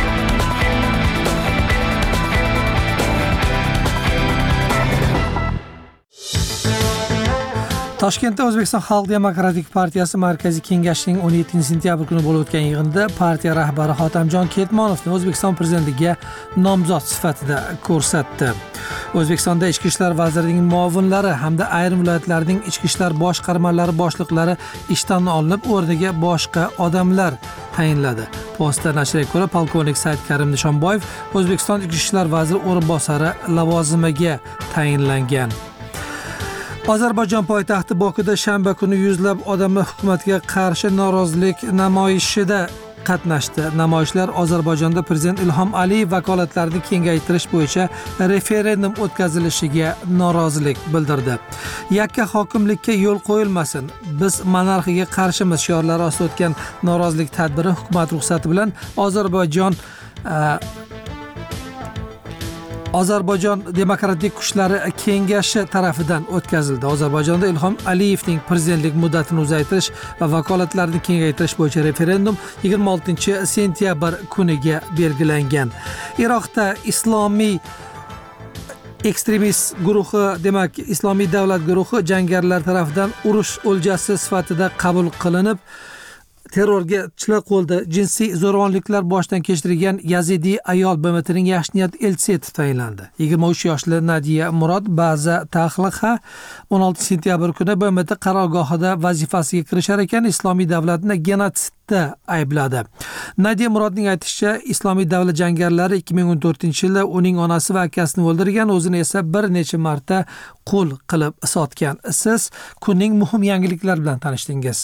Toshkentda O'zbekiston Xalq Demokratik partiyasi Markaziy kengashining o'n yettinchi sentyabr kuni bo'lib o'tgan yig'inida partiya rahbari Hotamjon Ketmonovni O'zbekiston prezidentligiga nomzod sifatida ko'rsatdi. O'zbekistonda Ichki ishlar vazirining muovinlari hamda ayrim viloyatlarning ichki ishlar boshqarmalari boshliqlari ishdan olinib, o'rniga boshqa odamlar tayinladi. Posta nashriga ko'ra, polkovnik Saidkarim Nishonboyev O'zbekiston Ichki ishlar vaziri o'rinbosari lavozimiga tayinlangan. Ozarbayjon poytaxti Bokuda shanba kuni yuzlab odamlar hukumatga qarshi norozilik namoyishida qatnashdi. Namoyishlar Ozarbayjonda prezident Ilhom Aliyev vakolatlarini kengaytirish bo'yicha referendum o'tkazilishiga norozilik bildirdi. Yakka hokimlikka yo'l qo'yilmasin, biz monarxiyaga qarshimiz shiorlari ostida o'tgan norozilik tadbiri hukumat ruxsati bilan Ozarbayjon Ozarbayjon demokratik kuchlari kengashi tarafidan o'tkazildi. Ozarbayjonda Ilhom Aliyevning prezidentlik muddatini uzaytirish va vakolatlarni kengaytirish bo'yicha referendum yigirma oltinchi sentyabr kuniga belgilangan. Iroqda islomiy ekstremist guruhi, demak Islomiy davlat guruhi jangarilar tarafidan urush o'ljasi sifatida qabul qilinib, terrorga chilik qo'lda jinsiy zo'ravonliklar boshdan kechirgan Yazidiy ayol B M T'ning yaxshi niyat elchisi etib tayinlandi. yigirma uch yoshli Nadiya Murod Baza Taxliqa o'n oltinchi sentyabr kuni B M T qarorgohida vazifasiga kirishar ekan Islomiy davlatni genotsidda aybladi. Nadiya Murodning aytishicha, Islomiy davlat jangarilari ikki ming o'n to'rtinchi yilda uning onasi va akasini o'ldirgan, o'zini esa bir necha marta qul qilib sotgan. Siz kunning muhim yangiliklari bilan tanishdingiz.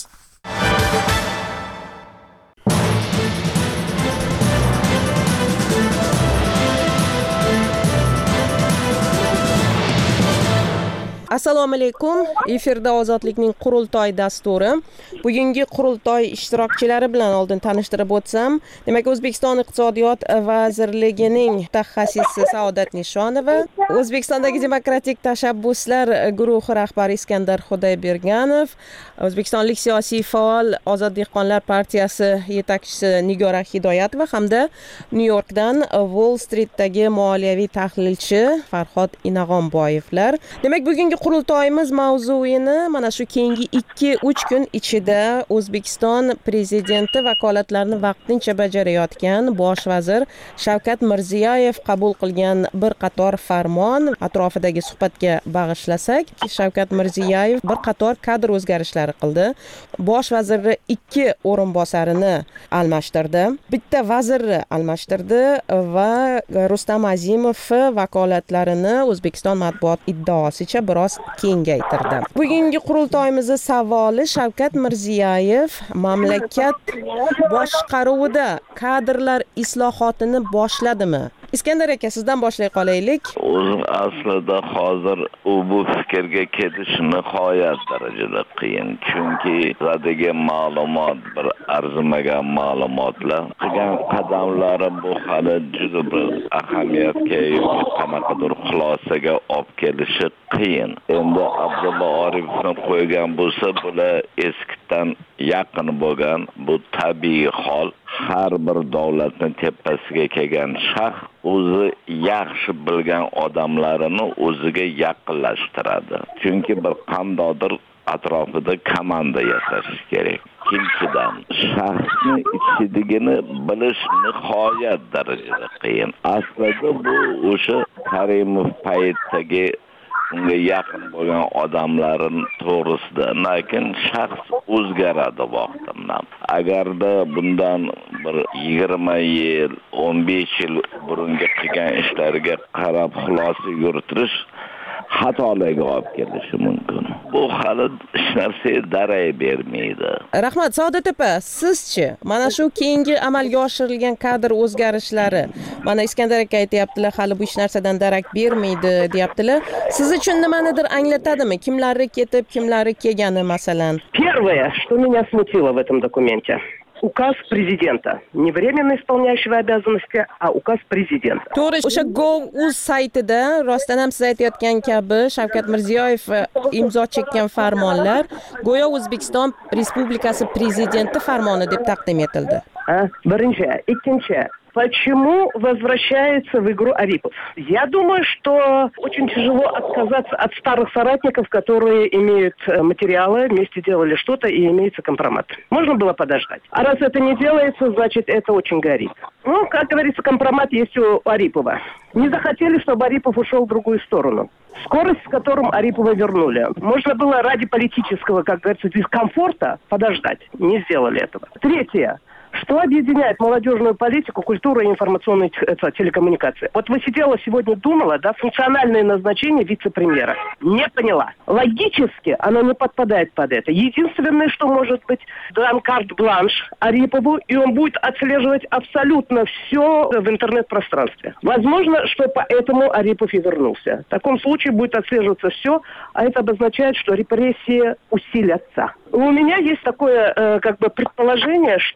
Assalomu alaykum. Efirda Ozodlikning qurultoy dasturi. Bugungi qurultoy ishtirokchilari bilan oldin tanishtirib o'tsam, demak O'zbekiston Iqtisodiyot vazirligining mutaxassisi Saodat Nishonova, O'zbekistondagi demokratik tashabbuslar guruhi rahbari Iskandar Xudoyberganov, O'zbekistonlik siyosiy faol Ozod dehqonlar partiyasi yetakchisi Nigora Hidoyatova hamda Nyu-Yorkdan Wall Streetdagi moliyaviy tahlilchi Farhod Inag'onboyevlar. Demak, bugungi qurultoyimiz mavzuini mana shu keyingi ikki uch kun ichida O'zbekiston prezidenti vakolatlarini vaqtincha bajarayotgan bosh vazir Shavkat Mirziyoyev qabul qilgan bir qator farmon atrofidagi suhbatga bag'ishlasak, Shavkat Mirziyoyev bir qator kadr o'zgarishlari qildi. Bosh vaziri ikki o'rinbosarini almashtirdi, bitta vazirni almashtirdi va Rustam Azimov vakolatlarini O'zbekiston matbuot iddaosicha biroz kengaytirdi. Bugungi qurultoyimizning savoli: Shavkat Mirziyoyev mamlakat boshqaruvida kadrlar islohotini boshladimi? Iskandar aka, sizdan boshlay qolaylik. O'zim aslida hozir u bu fikrga ketish nihoyat darajada qiyin. Chunki zadagi ma'lumot bir arzimagan ma'lumotlar. Qilgan qadamlari bu hali juda bir ahamiyatga yoki qanaqadir xulosaga olib kelishi qiyin. Endi Abdulla Oripovni qo'ygan bo'lsa, bular eskidan yaqin bo'lgan, bu tabiiy hol. Har bir davlatni tepasiga kelgan shaxs o'zi yaxshi bilgan odamlarini o'ziga yaqinlashtiradi. Chunki bir qandaydir atrofida komanda yasash kerak. Ikkinchidan, shaxsni ichidagini bilish nihoyat darajada qiyin. Aslida bu o'sha Karimov paytdagi unga yaqin bo'lgan odamlarin to'g'risida, lekin shaxs o'zgaradi vaqtimdan. Agarda bundan bir yigirma yil, o'n besh yil burungi qilgan ishlariga qarab xulosa yuritirish xatolarga olib kelishi mumkin. Bu hali hech narsa daray bermaydi. Rahmat. Saodat opa, sizchi? Mana shu keyingi amalga oshirilgan kadr o'zgarishlari, mana Iskandar aka aytayaptilar, hali bu hech narsadan darak bermaydi, deyaptilar. Siz uchun nimanidir anglatadimi? Kimlari ketib, kimlari kelgani masalan? Первое, что меня смутило в этом документе, указ президента. Не временно исполняющего обязанности, а указ президента. To'g'ri, o'sha Gov.uz saytida rostdan ham siz aytayotgan kabi Shavkat Mirziyoyev imzo chekkan farmonlar go'yo O'zbekiston Respublikasi prezidenti farmoni deb taqdim etildi. Birinchi, ikkinchi, почему возвращается в игру Арипов? Я думаю, что очень тяжело отказаться от старых соратников, которые имеют материалы, вместе делали что-то и имеется компромат. Можно было подождать. А раз это не делается, значит, это очень горит. Ну, как говорится, компромат есть у Арипова. Не захотели, чтобы Арипов ушел в другую сторону. Скорость, с которым Арипова вернули. Можно было ради политического, как говорится, дискомфорта подождать. Не сделали этого. Третье. Что объединяет молодежную политику, культуру и информационные это, телекоммуникации? Вот вы сидела сегодня, думала, да, функциональное назначение вице-премьера. Не поняла. Логически оно не подпадает под это. Единственное, что может быть, дан карт-бланш Арипову, и он будет отслеживать абсолютно все в интернет-пространстве. Возможно, что поэтому Арипов и вернулся. В таком случае будет отслеживаться все, а это обозначает, что репрессии усилятся. У меня есть такое, э, как бы, предположение, что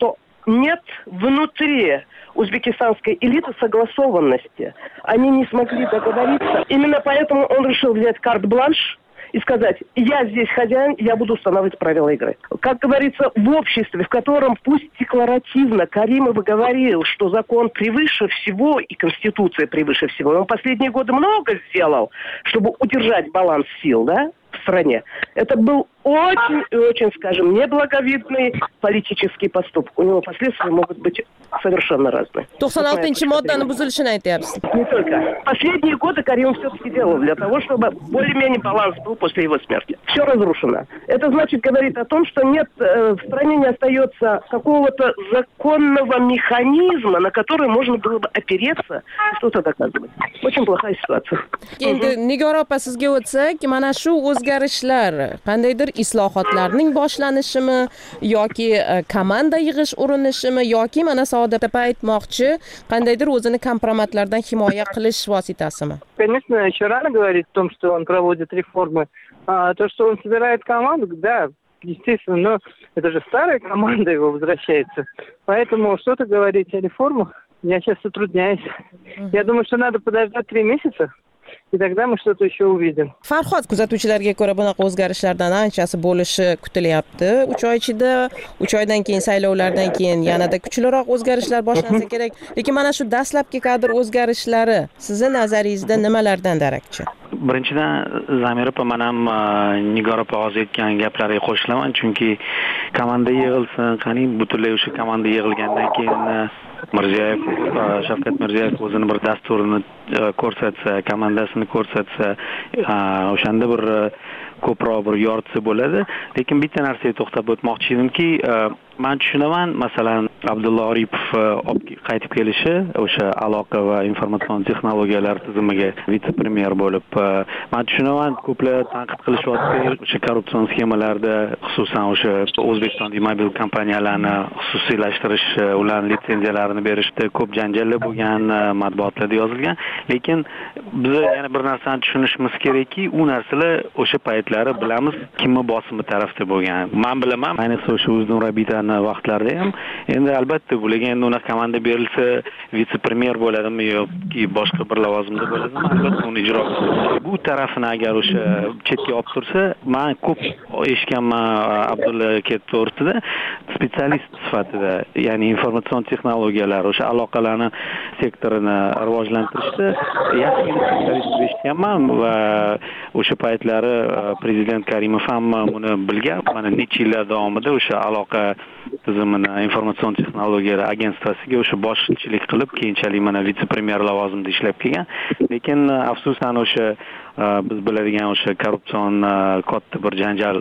нет внутри узбекистанской элиты согласованности. Они не смогли договориться. Именно поэтому он решил взять карт-бланш и сказать: я здесь хозяин, я буду устанавливать правила игры. Как говорится, в обществе, в котором пусть декларативно Каримов говорил, что закон превыше всего и Конституция превыше всего. Он последние годы много сделал, чтобы удержать баланс сил, да, в стране. Это был очень и очень, скажем, неблаговидный политический поступок. У него последствия могут быть совершенно разные. to'qson oltinchi moddani buzilishini aytyapsiz. Не только. Последние годы Каримов все-таки делал для того, чтобы более-менее баланс был после его смерти. Все разрушено. Это значит, говорит о том, что нет, э, в стране не остается какого-то законного механизма, на который можно было бы опереться и что-то доказывать. Очень плохая ситуация. Endi Nigora opa sizga o'tsak, mana shu o'zgarishlar qandaydir islohotlarning boshlanishimi yoki komanda yig'ish urinishimi yoki mana Saodat opa aytmoqchi qandaydir o'zini kompromatlardan himoya qilish vositasimi? Конечно, еще рано говорить о том, что он проводит реформы. А то, что он собирает команду, да, естественно, но это же старая команда его возвращается. Поэтому что-то говорить о реформах я сейчас затрудняюсь. Я думаю, что надо подождать три месяца. И тогда мы что-то еще увидим. Farhod, kuzatuvchilarga ko'ra bunaqa o'zgarishlardan anchasi bo'lishi kutilyapti. uch oy ichida, uch oydan keyin saylovlardan keyin yanada kuchliroq o'zgarishlar boshlansa kerak. Lekin mana shu dastlabki kadr o'zgarishlari sizni nazaringizda nimalardan darakchi? Birinchidan Zamira opa, men ham Nigora opa hozir aytgan gaplariga qo'shilaman, chunki komanda yig'ilsin, qani butunlay o'sha komanda yig'ilgandan keyin Mirziyoyev, Shavkat Mirziyoyev o'zini bir dasturini ko'rsatsa, komandasini ko'rsatsa, o'shanda bir ko'proq bir yoritsa bo'ladi. Lekin bitta narsaga to'xtab o'tmoqchi edimki, men tushunaman, masalan, Abdulla Oripov qaytib kelishi, o'sha aloqa va informatsion texnologiyalar tizimiga vitse-premyer bo'lib, men tushunaman, ko'plar tanqid qilishyapti, o'sha korrupsion sxemalarda, xususan o'sha O'zbekistondagi mobil kompaniyalarni xususiylashtirish, ularning litsenziyalarini berishda ko'p janjallar bo'lgan, matbuotlarda yozilgan. Lekin biz yana bir narsani tushunishimiz kerakki, u narsalar o'sha paytlari bilamiz kimni bosimi tarafda bo'lgan. Men bilaman, ayniqsa o'sha Uzdun Rabitani vaqtlarida ham endi albatta bularga endi unaqa komanda berilsa vitse-premyer bo'ladimi yoki boshqa bir lavozimda bo'ladimi, albatta uni ijro qilish. Bu tarafini agar o'sha chetga olib tursa, men ko'p eshitganman Abdulla aka to'g'risida, spetsialist sifatida, ya'ni informatsion texnologiyalar, o'sha aloqalarni sektorini rivojlantirishda yaxshigina spetsialist deb eshitganman va o'sha paytlari prezident Karimov ham buni bilgan. Mana necha yillar davomida o'sha aloqa tizimini informatsion texnologiyalar agentsiyasiga o'sha boshchilik qilib, keyinchalik mana vitse-premyer lavozimida ishlab kelgan. Lekin afsusan o'sha biz biladigan o'sha korrupsion katta bir janjal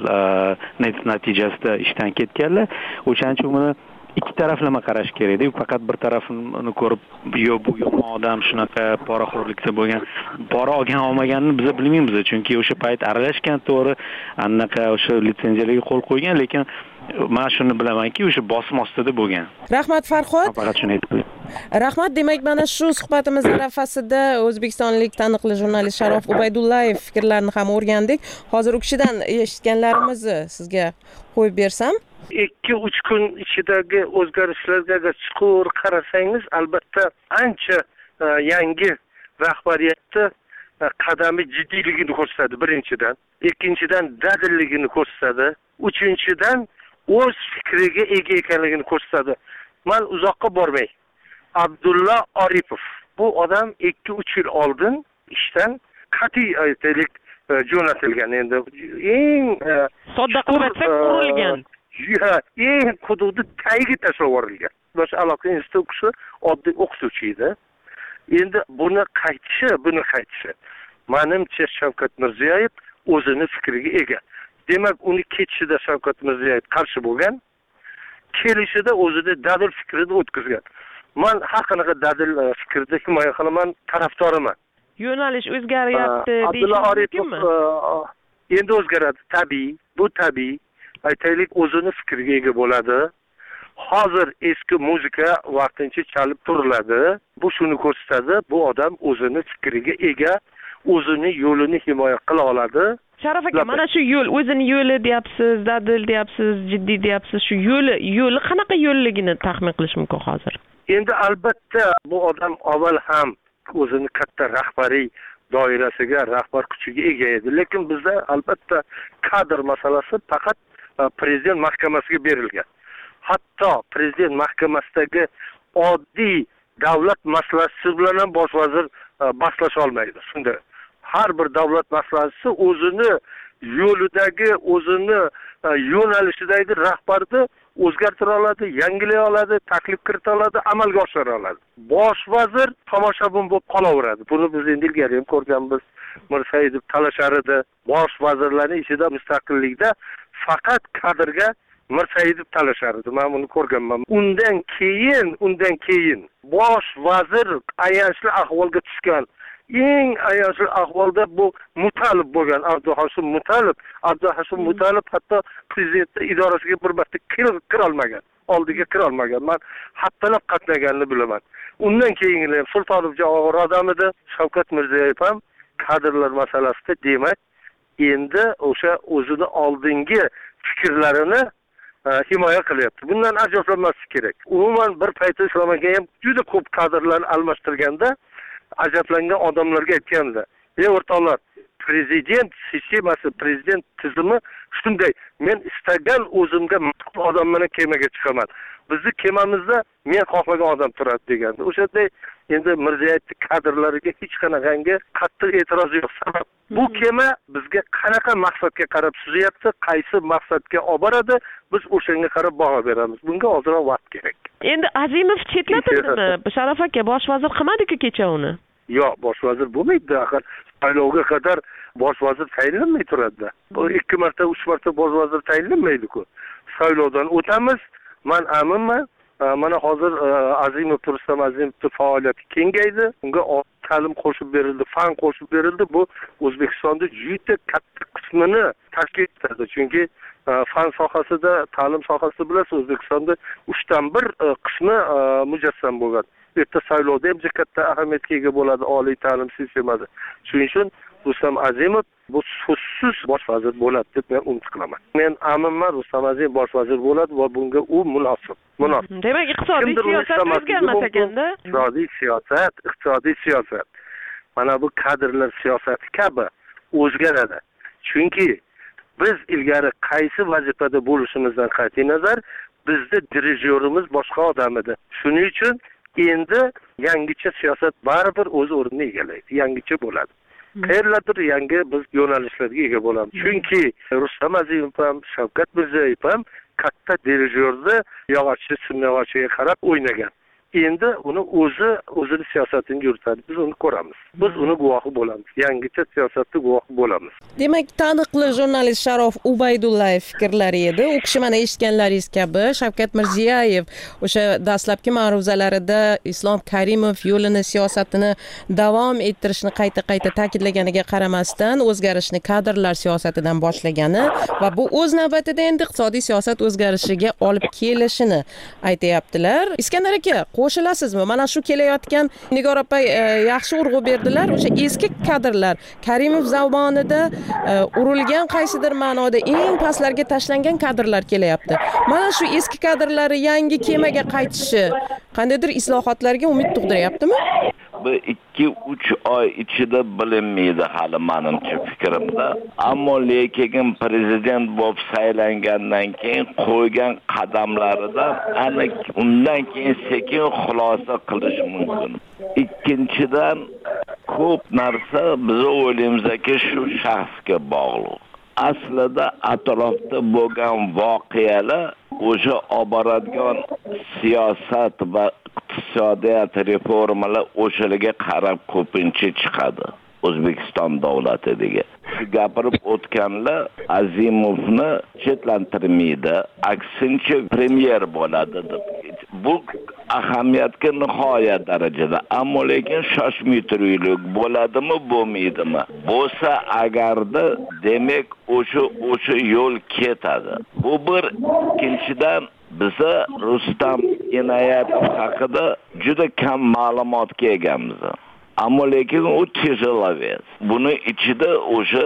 natijasida ishdan ketganlar. O'shaning uchun buni ikki taraflama qarash kerak-da. Faqat bir tarafini ko'rib, yo bu yomon odam shunaqa poraxo'rlikda bo'lgan, pora olgan olmaganini biz bilmaymiz, chunki o'sha payt aralashgan, to'g'ri, anaqa o'sha litsenziyalarga qo'l qo'ygan, lekin men shuni bilamanki, o'sha bosim ostida bo'lgan. Rahmat Farhod. Faqat shuni aytib qo'ying. Rahmat. Demak, mana shu suhbatimiz arafasida o'zbekistonlik taniqli jurnalist Sharof Ubaydullayev fikrlarini ham o'rgandik. Hozir u kishidan eshitganlarimizni sizga qo'yib bersam. ikki uch kun ichidagi o'zgarishlarga agar chuqur qarasangiz, albatta ancha yangi rahbariyatda qadami jiddiyligini ko'rsatadi birinchidan, ikkinchidan dadilligini ko'rsatadi, uchinchidan o'z fikriga ega ekanligini ko'rsatadi. Men uzoqqa bormay, Abdulla Oripov bu odam ikki uch yil oldin ishdan qat'iy aytaylik jo'natilgan. Endi eng sodda qilib aytsak qurilgan. Ya, eng hududi tagiga tashlab yuborilgan. Boshqa aloqa instituti oddiy o'qituvchi edi. Endi buni qaytishi, buni qaytishi. Menimcha Shavkat Mirziyoyev o'zini fikriga ega. Demak, uni ketishida Shavkat Mirziyoyev qarshi bo'lgan, kelishida o'zida dadil fikrini o'tkazgan. Men har qanaqa dadil fikrni himoya qilaman, tarafdoriman. Yo'nalish o'zgaryapti Abdulla Oripov endi o'zgaradi, tabiiy, bu tabiiy. Aytaylik, o'zini fikriga ega bo'ladi. Hozir eski muzika vaqtincha chalib turiladi. Bu shuni ko'rsatadi, bu odam o'zini fikriga ega, o'zini yo'lini himoya qila oladi. Sharaf aka, mana shu yo'l o'zini yo'li deyapsiz, dadil deyapsiz, jiddiy deyapsiz. Shu yo'li, yo'li qanaqa yo'lligini taxmin qilish mumkin hozir? Endi albatta bu odam avval ham o'zini katta rahbariy doirasiga, rahbar kuchiga ega edi. Lekin bizda albatta kadr masalasi faqat prezident mahkamasiga berilgan. Hatto prezident mahkamasidagi oddiy davlat maslahatchisi bilan ham bosh vazir bahslasha olmaydi. Shunda har bir davlat maslahatchisi o'zini yo'lidagi, o'zini yo'nalishidagi rahbarni o'zgartira oladi, yangilay oladi, taklif kirita oladi, amalga oshira oladi. Bosh vazir tomoshabin bo'lib qolaveradi. Buni biz endi ilgari ham ko'rganmiz. Mirsaidov talashar edi. Bosh vazirlarning ichida mustaqillikda faqat kadrga Mirsaidov talashar edi. Men buni ko'rganman. Undan keyin, undan keyin bosh vazir ayanchli ahvolga tushgan. Eng ayanchli ahvolda bu Mutalib bo'lgan, Abduhasim Mutalib. Abduhasim Mutalib hatto prezident idorasiga bir marta kira olmagan, oldiga kira olmagan. Men hattalab qatnaganini bilaman. Undan keyingi ham Sultonovga og'ir odam edi. Shavkat Mirziyoyev ham kadrlar masalasida demak, endi o'sha o'zini oldingi fikrlarini himoya qilyapti. Bundan ajablanmaslik kerak. Umuman bir payt Islomaga ham juda ko'p kadrlarni almashtirganda ajablangan odamlarga aytganda, "Ey o'rtoqlar, prezident sistemasi, prezident tizimi shunday. Men istagan o'zimga ma'qul odam bilan kemaga chiqaman. Bizni kemamizda men xohlagan odam turadi" deganda. O'shaday endi Mirziyoyevning kadrlariga hech qanaqangi qattiq e'tiroz yo'q. Sabab bu kema bizga qanaqa maqsadga qarab suzyapti, qaysi maqsadga olib boradi, biz o'shanga qarab baho beramiz. Bunga ozroq vaqt kerak. Endi Azimov chetlatildimi? Sharaf aka, bosh vazir qilmadi-ku kecha uni. Yo'q, bosh vazir bo'lmaydi. Axir saylovga qadar bosh vazir tayinlanmay turadi. Bu ikki marta, uch marta bosh vazir tayinlanmaydi-ku. Saylovdan o'tamiz. Men aminman. Mana hozir Azimov, Rustam Azimovning faoliyati kengaydi. Unga ta'lim qo'shib berildi, fan qo'shib berildi. Bu O'zbekistonda juda katta qismini tashkil etadi. Chunki fan sohasida, ta'lim sohasida bilasiz, O'zbekistonda uchdan bir qismi mujassam bo'lgan. Erta saylovda ham katta ahamiyatga ega bo'ladi oliy ta'lim sistemasi. Shuning uchun Rustam Azimov bu so'zsiz bosh vazir bo'ladi deb men umid qilaman. Men aminman, Rustam Azimov bosh vazir bo'ladi va bunga u munosib. Munosib. Demak, iqtisodiy siyosat o'zgarmas ekanda. Iqtisodiy siyosat, iqtisodiy siyosat. Mana bu kadrlar siyosati kabi o'zgaradi. Chunki biz ilgari qaysi vazifada bo'lishimizdan qat'iy nazar, bizda dirijyorimiz boshqa odam edi. Shuning uchun endi yangicha siyosat baribir o'z o'rnini egallaydi. Yangicha bo'ladi. Qayerlardir yangi biz yo'nalishlarga ega bo'lamiz. Chunki Rustam Azimov ham, Shavkat Mirziyoyev ham katta dirijyorni yog'ochchi, simyog'ochiga qarab o'ynagan. Endi uni o'zi o'zini siyosatini yuritadi. Biz uni ko'ramiz. Biz uni guvohi bo'lamiz. Yangicha siyosatning guvohi bo'lamiz. Demak, taniqli jurnalist Sharof Ubaydullayev fikrlari edi. U kishi mana eshitganlaringiz kabi Shavkat Mirziyoyev o'sha dastlabki ma'ruzalarida Islom Karimov yo'lini, siyosatini davom ettirishni qayta-qayta ta'kidlaganiga qaramasdan o'zgarishni kadrlar siyosatidan boshlagani va bu o'z navbatida endi iqtisodiy siyosat o'zgarishiga olib kelishini aytayaptilar. Iskandar aka, qo'shilasizmi? Mana shu kelayotgan Nigor opa yaxshi urg'u berdilar. O'sha eski kadrlar Karimov zamonida urilgan qaysidir ma'noda eng pastlarga tashlangan kadrlar kelyapti. Mana shu eski kadrlari yangi kemaga qaytishi qandaydir islohotlarga umid tug'diryaptimi? Bu ikki uch oy ichida bilinmaydi hali menimcha fikrimda. Ammo lekin prezident bo'lib saylangandan keyin qo'ygan qadamlaridan aniq undan keyin sekin xulosa qilish mumkin. Ikkinchidan ko'p narsa biz o'ylaymizki shu shaxsga bog'liq. Aslida atrofda bo'lgan voqealar o'sha olib boradigan siyosat va iqtisodiyot reformalar o'shalarga qarab ko'pincha chiqadi. O'zbekiston davlatiga. Shu gapirib o'tganlar Azimovni chetlantirmaydi, aksincha premyer bo'ladi deb. Bu ahamiyatga nihoyat darajada, ammo lekin shoshmay turaylik, bo'ladimi, bo'lmaydimi? Bo'lsa agarda demak o'sha o'sha yo'l ketadi. Bu bir. Ikkinchidan biza Rustam Inoyatov haqida juda kam ma'lumotga egamiz. Ammo lekin u tejalaves. Buni ichida o'sha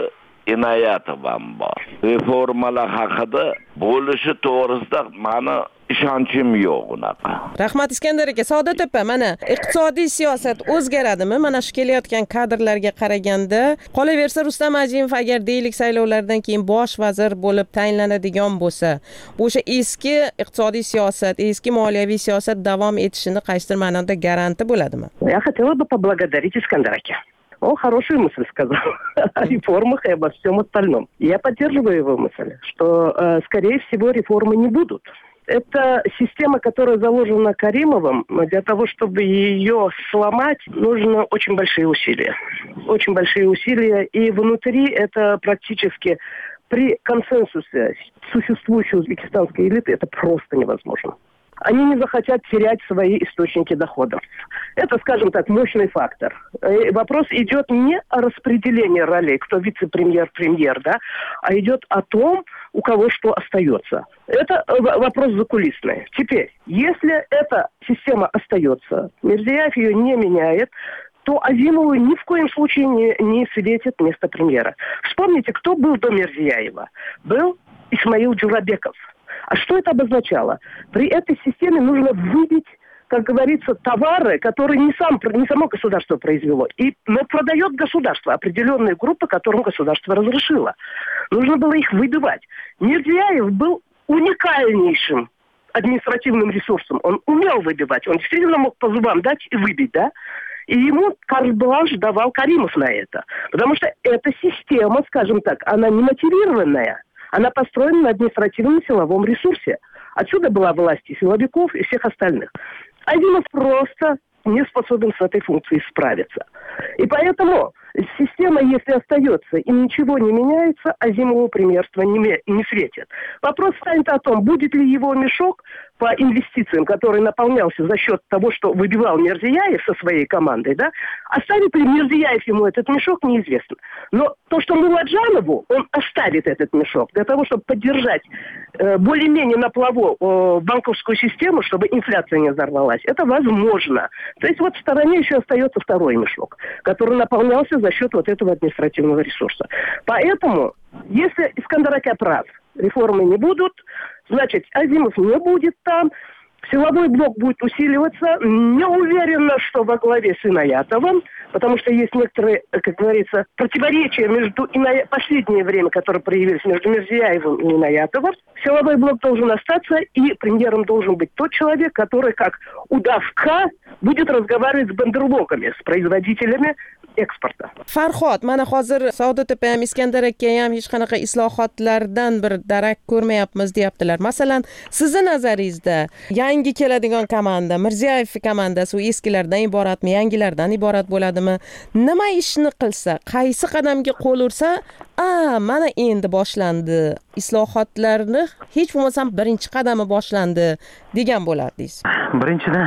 Inoyatov ham bor. Reformalar haqida bo'lishi to'g'risida mani ishonchim yo'q unaqa. Rahmat Iskandar aka, Saodat opa, mana iqtisodiy siyosat o'zgaradimi? Mana shu kelayotgan kadrlarga qaraganda, qolaversa Rustam Ajimov agar deylik saylovlardan keyin bosh vazir bo'lib tayinlanadigan bo'lsa, bu o'sha eski iqtisodiy siyosat, eski moliyaviy siyosat davom etishini qaysidir ma'noda garanti bo'ladimi? Я хотела бы поблагодарить Искандера Аки. Он хорошую мысль сказал о реформах и обо всем остальном. Я поддерживаю его мысль, что, э, скорее всего, реформы не будут. Это система, которая заложена Каримовым. Для того, чтобы ее сломать, нужно очень большие усилия. Очень большие усилия. И внутри это практически при консенсусе существующей узбекистанской элиты это просто невозможно. Они не захотят терять свои источники доходов. Это, скажем так, мощный фактор. И вопрос идет не о распределении ролей, кто вице-премьер, премьер, да, а идет о том, у кого что остается. Это вопрос закулисный. Теперь, если эта система остается, Мирзияев ее не меняет, то Азимову ни в коем случае не, не светит место премьера. Вспомните, кто был до Мирзияева. Был Исмаил Джурабеков. А что это обозначало? При этой системе нужно выбить, как говорится, товары, которые не, сам, не само государство произвело, и, но продает государство, определенные группы, которым государство разрешило. Нужно было их выбивать. Мирзияев был уникальнейшим административным ресурсом. Он умел выбивать, он действительно мог по зубам дать и выбить, да? И ему карт-бланш давал Каримов на это. Потому что эта система, скажем так, она не мотивированная. Она построена на административном силовом ресурсе. Отсюда была власть и силовиков, и всех остальных. Азимов просто не способен с этой функцией справиться. И поэтому система, если остается и ничего не меняется, Азимову премьерство не, не светит. Вопрос станет о том, будет ли его мешок по инвестициям, который наполнялся за счет того, что выбивал Мирзияев со своей командой, да, оставит ли Мирзияев ему этот мешок, неизвестно. Но то, что Муладжанову, он оставит этот мешок для того, чтобы поддержать э, более-менее на плаву э, банковскую систему, чтобы инфляция не взорвалась, это возможно. То есть вот в стороне еще остается второй мешок, который наполнялся за счет вот этого административного ресурса. Поэтому, если Искандер Аки прав, реформы не будут, значит, Азимов не будет там, силовой блок будет усиливаться. Не уверена, что во главе с Иноятовым, потому что есть некоторые, как говорится, противоречия между Ино... последнее время, которые проявились между Мирзияевым и Иноятовым. Силовой блок должен остаться, и премьером должен быть тот человек, который, как удавка, будет разговаривать с бандерлогами, с производителями eksportda. Farhod, mana hozir Saodat opa ham Iskandar aka ham hech qanaqa islohotlardan bir darak ko'rmayapmiz deyaptilar. Masalan, sizni nazaringizda yangi keladigan komanda, Mirziyoyev komandasi u eskilardan iboratmi, yangilardan iborat bo'ladimi? Nima ishni qilsa, qaysi qadamga qo'l ursa, "A, mana endi boshlandi. Islohotlarni hech bo'lmasam birinchi qadami boshlandi" degan bo'lardingiz. Birinchidan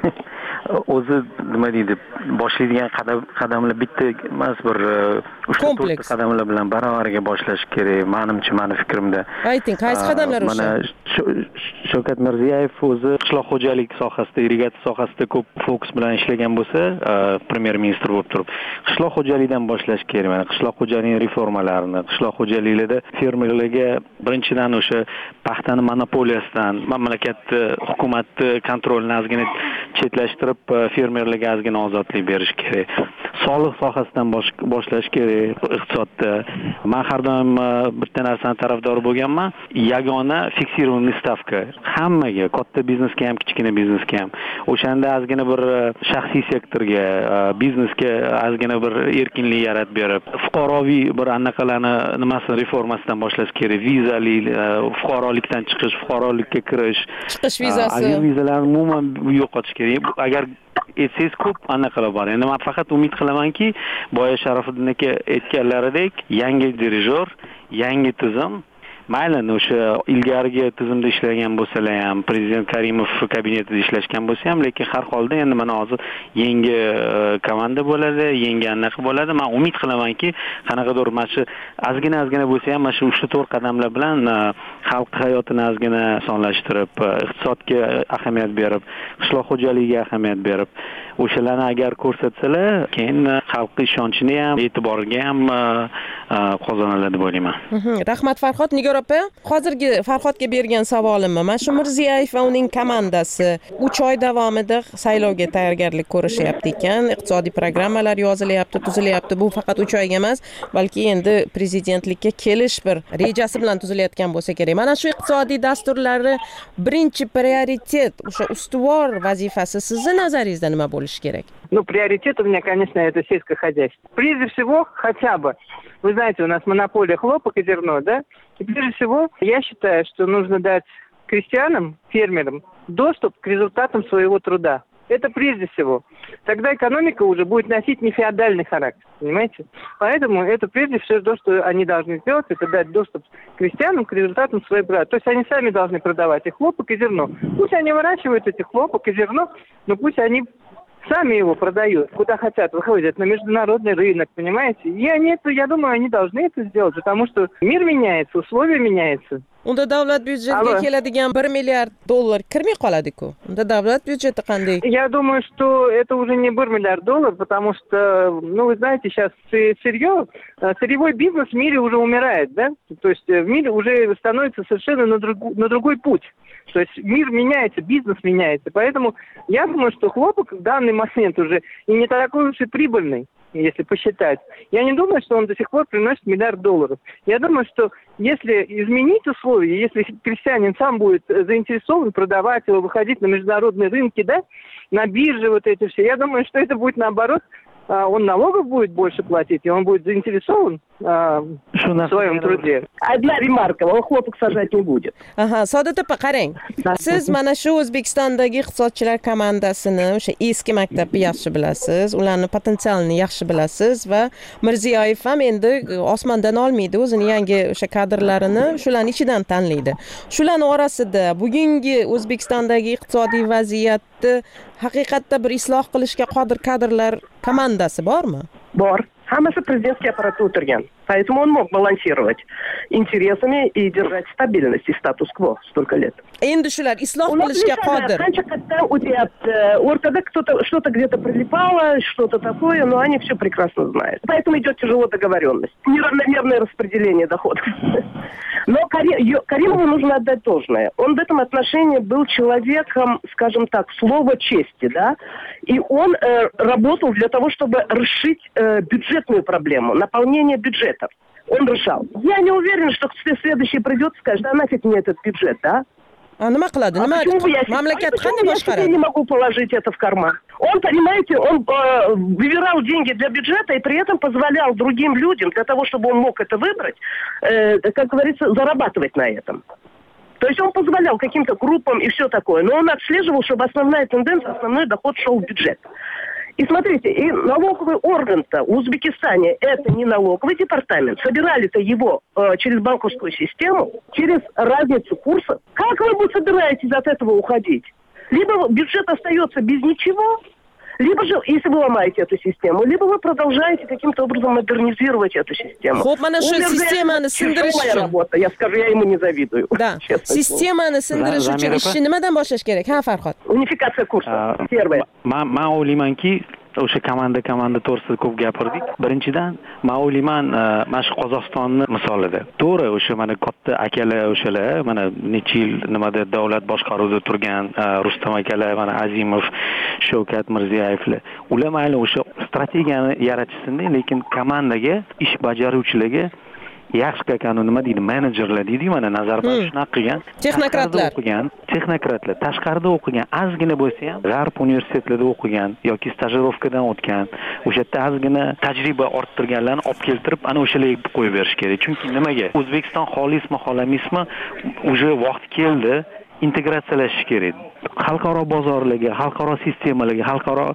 o'zi nima deydi, boshlaydigan qadam qadamlar bitta emas, bir uchta to'rtta qadamlar bilan baravariga boshlash kerak. Menimcha, meni fikrimda. Ayting, qaysi qadamlar o'sha? Mana Shavkat Mirziyoyev o'zi qishloq xo'jalik sohasida, irrigatsiya sohasida ko'p fokus bilan ishlagan bo'lsa, premyer ministr bo'lib turib, qishloq xo'jalikdan boshlash kerak. Mana qishloq xo'jaligi reformalarini, qishloq xo'jaliklarda fermerlarga birinchidan o'sha paxtani monopoliyasidan, mamlakat hukumatni kontrolini ozgina chetlashtirib, fermerlarga ozgina ozodlik berish kerak. Soliq sohasidan boshlash kerak iqtisodda. Men har doim bitta narsani tarafdori bo'lganman, yagona fiksirованный stavka. Hammaga, katta biznesga ham, kichkina biznesga ham. O'shanda ozgina bir shaxsiy sektorga, biznesga ozgina bir erkinlik yaratib berib, fuqaroviy bir anaqalarni nimasini reformasidan boshlash kerak. Vizali, fuqarolikdan chiqish, fuqarolikka kirish, chiqish vizasi. Agar vizalarni umuman yo'qotish kerak. Agar etsangiz ko'p anaqalar bor. Endi men faqat umid qilamanki, boya Sharafiddin aka aytganlaridek, yangi dirijor, yangi tizim mayli o'sha ilgarigi tizimda ishlagan bo'lsalar ham, prezident Karimov kabinetida ishlashgan bo'lsa ham, lekin har holda endi mana hozir yangi komanda bo'ladi, yangi anaqa bo'ladi. Men umid qilamanki, qanaqadir mana shu ozgina ozgina bo'lsa ham mana shu uch to'rt qadamlar bilan xalq hayotini ozgina osonlashtirib, iqtisodga ahamiyat berib, qishloq xo'jaligiga ahamiyat berib, o'shalarni agar ko'rsatsalar, keyin xalq ishonchini ham, e'tiboriga ham qozoniladi deb o'ylayman. Rahmat Farhod. Nigor opa, hozirgi Farhodga bergan savolimni, mana shu Mirziyoyev va uning komandasi uch oy davomida saylovga tayyorgarlik ko'rishyapti ekan, iqtisodiy programmalar yozilyapti, tuzilyapti. Bu faqat uch oyga emas, balki endi prezidentlikka kelish bir rejasi bilan tuzilayotgan bo'lsa kerak. Mana shu iqtisodiy dasturlari birinchi prioritet, o'sha ustuvor vazifasi sizni nazaringizda nima bo'lishi kerak? Ну, приоритет у меня, конечно, это сельское хозяйство. Прежде всего, хотя бы, вы знаете, у нас монополия хлопок и зерно, да? И прежде всего, я считаю, что нужно дать крестьянам, фермерам доступ к результатам своего труда. Это прежде всего. Тогда экономика уже будет носить не феодальный характер, понимаете? Поэтому это прежде всего то, что они должны сделать, это дать доступ крестьянам к результатам своей труда. То есть они сами должны продавать и хлопок, и зерно. Пусть они выращивают эти хлопок и зерно, но пусть они сами его продают, куда хотят, выходят на международный рынок, понимаете? И они это, я думаю, они должны это сделать, потому что мир меняется, условия меняются. Unda davlat byudjetiga keladigan bir milliard dollar kirmay qoladi-ku. Unda davlat byudjeti qanday? Я думаю, что это уже не bir миллиард долларов, потому что, ну, вы знаете, сейчас сырье, сырьевой бизнес в мире уже умирает, да? То есть в мире уже становится совершенно на, друг, на другой путь. То есть мир меняется, бизнес меняется. Поэтому я думаю, что хлопок в данный момент уже и не такой уж и прибыльный, если посчитать. Я не думаю, что он до сих пор приносит миллиард долларов. Я думаю, что если изменить условия, если крестьянин сам будет заинтересован продавать его, выходить на международные рынки, да, на бирже вот эти все, я думаю, что это будет наоборот, он налогов будет больше платить, и он будет заинтересован в своем труде. Одна ремарка, он хлопок сажать не будет. Aha, Saodat opa, qarang. Siz mana shu O'zbekistondagi iqtisodchilar komandasini, o'sha eski maktabni yaxshi bilasiz, ularning potensialini yaxshi bilasiz va Mirziyoyev ham endi osmondan olmaydi, o'zini yangi o'sha kadrlarini shularning ichidan tanlaydi. Shularning orasida bugungi O'zbekistondagi iqtisodiy vaziyatni haqiqatda bir isloh qilishga qodir kadrlar komandasi bormi? Bor. Hammasi prezidentский аппараты o'tirgan. Поэтому он мог балансировать интересами и держать стабильность и статус-кво столько лет. Endi shular isloh qilishga qodir. Qancha qatdan o'tyapti, o'rtada кто-то что-то где-то прилипало, что-то такое, но они все прекрасно знают. Поэтому идет тяжело договоренность. Неравномерное распределение доходов. Но Каримову нужно отдать должное. Он в этом отношении был человеком, скажем так, слова чести, да, и он э, работал для того, чтобы решить э, бюджетную проблему, наполнение бюджетов. Он решал. Я не уверен, что следующий придет и скажет, да нафиг мне этот бюджет, да? А nima qiladi? Nima mamlakat qanday boshqaradi? Я не могу положить это в карман. Он, понимаете, он э, выбирал деньги для бюджета и при этом позволял другим людям, для того, чтобы он мог это выбрать, э, как говорится, зарабатывать на этом. То есть он позволял каким-то группам и все такое, но он отслеживал, чтобы основная тенденция, основной доход шел в бюджет. И смотрите, и налоговый орган-то в Узбекистане это не налоговый департамент. Собирали-то его э, через банковскую систему, через разницу курсов. Как вы собираетесь от этого уходить? Либо бюджет остается без ничего, либо же, если вы ломаете эту систему, либо вы продолжаете каким-то образом модернизировать эту систему. Хоп, mana shu sistemani sindirish uchun работа, я скажу, я ему не завидую. Да. Sistemani sindirish uchun ishni nimadan boshlash kerak? Ha, Farhod. Унификация курса. Первое. Men o'ylaymanki, o'sha komanda komanda to'g'risida ko'p gapirdik. Birinchidan, men o'ylayman, mana shu Qozog'istonni misolida. To'g'ri, o'sha mana katta akalar o'shalar, mana necha yil nimada davlat boshqaruvida turgan Rustam akalar, mana Azimov, Shavkat Mirziyoyevlar. Ular mayli o'sha strategiyani yaratishsinda, lekin komandaga, ish bajaruvchilarga yaxshi kakani nima deydi, menejerlar deydi, mana Nazarboyev shunaqa qilgan, texnokratlar o'qigan, texnokratlar tashqarida o'qigan, ozgina bo'lsa ham G'arb universitetlarida o'qigan yoki stajirovkadan o'tgan, o'sha yerda ozgina tajriba orttirganlarni olib keltirib, ana o'shalarga qo'yib berish kerak. Chunki nimaga? O'zbekiston xolismi, xohlamaysmi, уже vaqt keldi, integratsiyalashish kerak. Xalqaro bozorlarga, xalqaro sistemalarga, xalqaro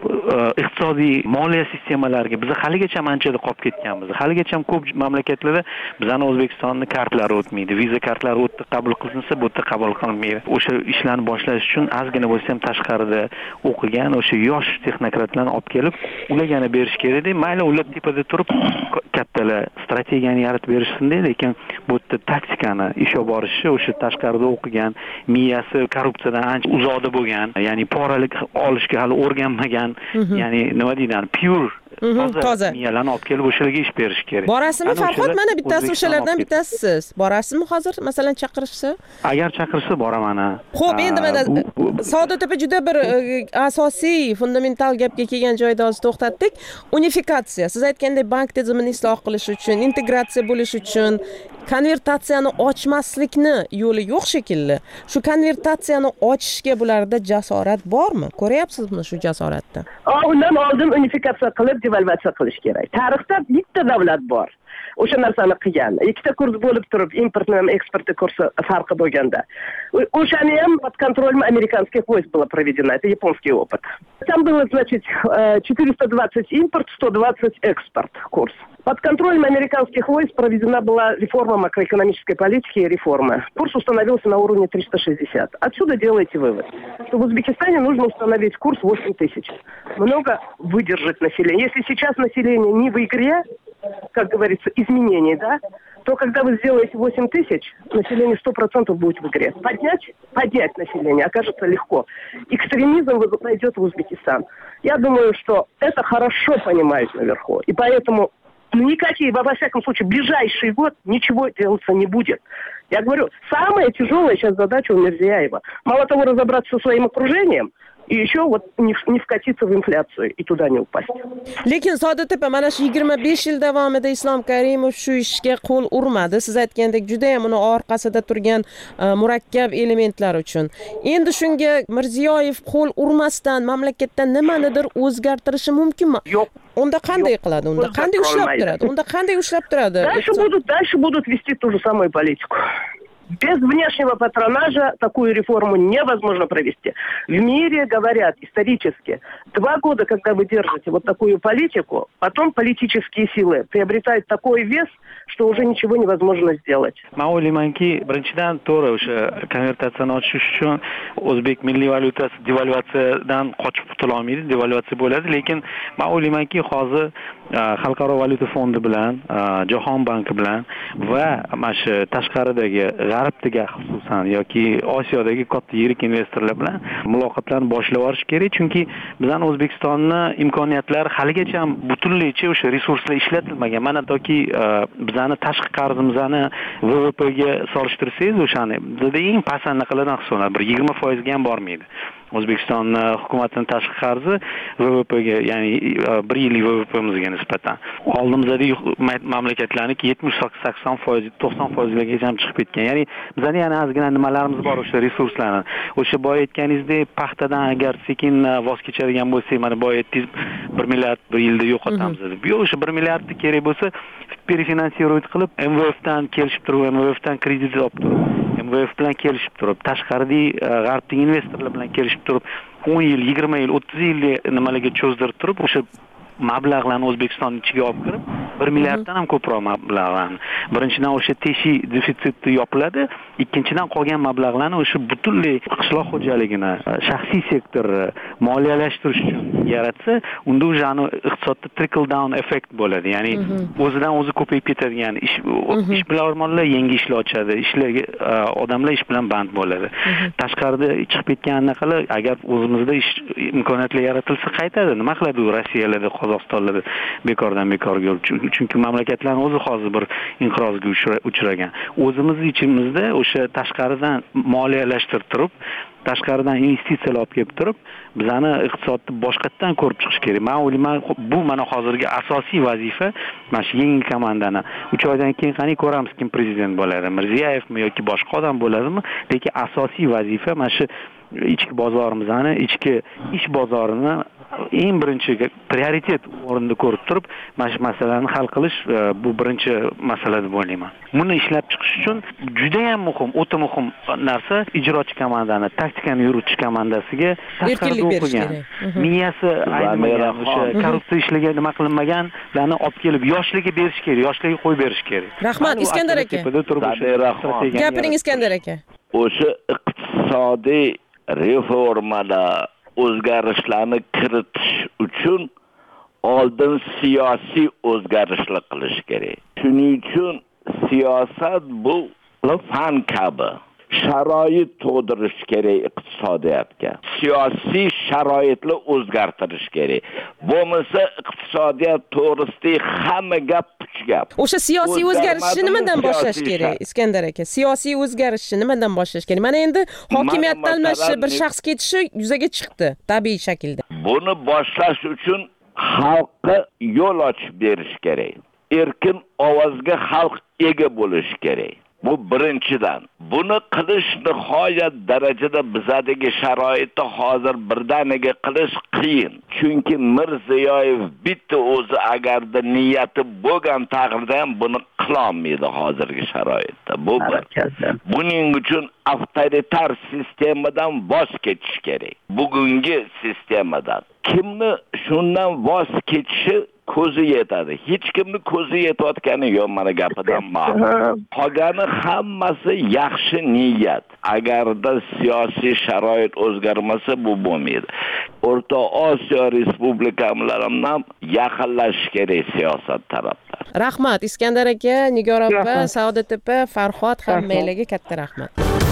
iqtisodiy moliya sistemalariga biz haligacha anchada qolib ketganmiz. Haligacha ko'p mamlakatlarda bizning O'zbekistonning kartalari o'tmaydi. Viza kartalari o'tdi qabul qilinsa, bu yerda qabul qilinmaydi. O'sha ishlarni boshlash uchun ozgina bo'lsa ham tashqarida o'qigan o'sha yosh texnokratlarni olib kelib, ularga berish kerak edi. Mayli ular tepada turib kattalar strategiyani yaratib berishsin-da, lekin bu yerda taktikani ish olib borishi o'sha tashqarida o'qigan, miyasi korrupsiyadan ancha uzoqda bo'lgan, ya'ni poralik olishga hali o'rganmagan, ya'ni nima deydi, pure toza miyalarni olib kelib o'shalarga ish berish kerak. Borasizmi Farhod? Mana bittasi o'shalardan bittasisiz. Borasizmi hozir masalan chaqirishsa? Agar chaqirsa boraman. Xo'p, endi mana Saodat opa juda bir asosiy, fundamental gapga kelgan joyda hozir to'xtatdik. Unifikatsiya. Siz aytgandek bank tizimini isloh qilish uchun, integratsiya bo'lish uchun konvertatsiyani ochmaslikni yo'li yo'q shekilli. Shu konvertatsiyani ochishga bularda jasorat bormi? Ko'ryapsizmi shu jasoratni? Undan oldin unifikatsiya qilib devalvatsiya qilish kerak. Tarixda bitta davlat bor. O'sha narsani qilgan. Ikkita kurs bo'lib turib, importni ham eksportni kursi farqi bo'lganda. O'shani ham под контролем американских войск было проведено. Это японский опыт. Там было, значит, четыреста двадцать импорт, сто двадцать экспорт курс. Под контролем американских войск проведена была реформа макроэкономической политики и реформы. Курс установился на уровне триста шестьдесят. Отсюда делайте вывод, что в Узбекистане нужно установить курс восемь тысяч. Много выдержать население. Если сейчас население не в игре, как говорится, изменений, да, то когда вы сделаете восемь тысяч, население сто процентов будет в игре. Поднять, поднять население окажется легко. Экстремизм найдет в Узбекистан. Я думаю, что это хорошо понимают наверху. И поэтому никакие, во всяком случае, ближайший год ничего делаться не будет. Я говорю, самая тяжелая сейчас задача у Мирзияева. Мало того, разобраться со своим окружением, и еще вот не, не вкатиться в инфляцию и туда не упасть. Lekin Saodat opa, mana shu yigirma besh yil davomida Islom Karimov shu ishga qo'l urmadi. Siz aytgandek, juda ham uni orqasida turgan murakkab elementlar uchun. Endi shunga Mirziyoyev qo'l urmasdan mamlakatda nimanidir o'zgartirishi mumkinmi? Yo'q. Unda qanday qiladi? Unda qanday ushlab turadi? Unda qanday ushlab turadi? Дальше будут, дальше будут вести ту же самую политику. Без внешнего патронажа такую реформу невозможно провести. В мире говорят исторически, два года, когда вы держите вот такую политику, потом политические силы приобретают такой вес, что уже ничего невозможно сделать. Men o'ylaymanki, birinchidan to'g'ri o'sha konvertatsiyani ochish uchun o'zbek milliy valyutasi devalvatsiyadan qochib qutula olmaydi, devalvatsiya bo'ladi, lekin men o'ylaymanki, hozir xalqaro valyuta fondi bilan, jahon banki bilan va mana shu tashqaridagi g'arbdagi xususan yoki Osiyodagi katta yirik investorlar bilan muloqotlarni boshlab yuborish kerak, chunki bizning O'zbekistonni imkoniyatlari haligacha ham butunlaycha o'sha resurslar ishlatilmagan. Mana toki bizani tashqi qarzimizni V V P ga solishtirsangiz, o'shani bizda eng past anaqalardan hisoblanadi, bir yigirma foiz ga ham bormaydi. O'zbekiston hukumatining tashqi qarzi V V P ga, ya'ni bir yillik V V P mizga nisbatan oldimizdagi mamlakatlarniki yetmish sakson foiz, to'qson foizlargacha ham chiqib ketgan. Ya'ni bizning yana ozgina nimalarimiz bor o'sha resurslarni. O'sha boya aytganingizdek, paxtadan agar sekin voz kechadigan bo'lsak, mana boya aytdingiz bir milliard bir yilda yo'qotamiz deb. Yo'q, o'sha bir milliardni kerak bo'lsa перефинансировать qilib M V F dan kelishib turib, M V F dan kredit olib turib, M V F bilan kelishib turib, tashqaridagi g'arbdagi investorlar bilan kelishib turib, o'n yil, yigirma yil, o'ttiz yil nimalarga cho'zdirib turib, o'sha mablag'larni O'zbekiston ichiga olib kirib, bir milliarddan ham ko'proq mablag'larni. Birinchidan o'sha teshi defitsitni yopiladi, ikkinchidan qolgan mablag'larni o'sha butunlay qishloq xo'jaligini, shaxsiy sektorni moliyalashtirish uchun yaratsa, unda o'sha iqtisodda trickle down effekt bo'ladi. Ya'ni o'zidan o'zi ko'payib ketadigan ish ishbilarmonlar yangi ishlar ochadi, ishlarga odamlar ish bilan band bo'ladi. Tashqarida chiqib ketgan anaqalar agar o'zimizda ish imkoniyatlar yaratilsa qaytadi. Nima qiladi u Rossiyalarda, Qozog'istonlarda bekordan bekorga yurib, chunki mamlakatlarning o'zi hozir bir inqirozga uchragan. O'zimiz ichimizda o'sha tashqaridan moliyalashtirib turib, tashqaridan investitsiyalar olib kelib turib, bizani iqtisodni boshqatdan ko'rib chiqish kerak. Men o'ylayman, bu mana hozirgi asosiy vazifa mana shu yangi komandani uch oydan keyin qani ko'ramiz, kim prezident bo'ladi, Mirziyevmi yoki boshqa odam bo'ladimi, lekin asosiy vazifa mana shu ichki bozorimizni, ichki ish bozorini eng birinchi prioritet o'rinda ko'rib turib mana shu masalani hal qilish bu birinchi masala deb o'ylayman. Buni ishlab chiqish uchun juda ham muhim, o'ta muhim narsa ijrochi komandani, taktikani yurituvchi komandasiga erkinlik berish kerak. Miyasi aynimagan o'sha korrupsiya ishlagan nima qilinmaganlarni olib kelib yoshlarga berish kerak, yoshlarga qo'yib berish kerak. Rahmat Iskandar aka. Gapiring Iskandar aka. O'sha iqtisodiy reformalar o'zgarishlarni kiritish uchun oldin siyosiy o'zgarishlar qilish kerak. Shuning uchun siyosat bu fan kabi sharoit tug'dirish kerak iqtisodiyotga. Siyosiy sharoitni o'zgartirish kerak. Bo'lmasa iqtisodiyot to'g'risida hamma gap puch gap. O'sha siyosiy o'zgarishni nimadan boshlash kerak Iskandar aka? Siyosiy o'zgarishni nimadan boshlash kerak? Mana endi hokimiyatdan almashish bir shaxs ketishi yuzaga chiqdi tabiiy shaklda. Buni boshlash uchun xalqqa yo'l ochib berish kerak. Erkin ovozga xalq ega bo'lishi kerak. Bu birinchidan. Buni qilish nihoyat darajada bizadagi sharoitda hozir birdaniga qilish qiyin. Chunki Mirziyoyev bitta o'zi agarda niyati bo'lgan taqdirda ham buni qila olmaydi hozirgi sharoitda. Bu bir. Buning uchun avtoritar sistemadan voz kechish kerak. Bugungi sistemadan. Kimni shundan voz kechishi ko'zi yetadi. Hech kimni ko'zi yetayotgani yo'q mana gapidan ma'lum. Qolgani hammasi yaxshi niyat. Agarda siyosiy sharoit o'zgarmasa bu bo'lmaydi. O'rta Osiyo respublikalari ham yaqinlashish kerak siyosat tarafdan. Rahmat Iskandar aka, Nigor opa, Saodat opa, Farhod hammalarga katta rahmat.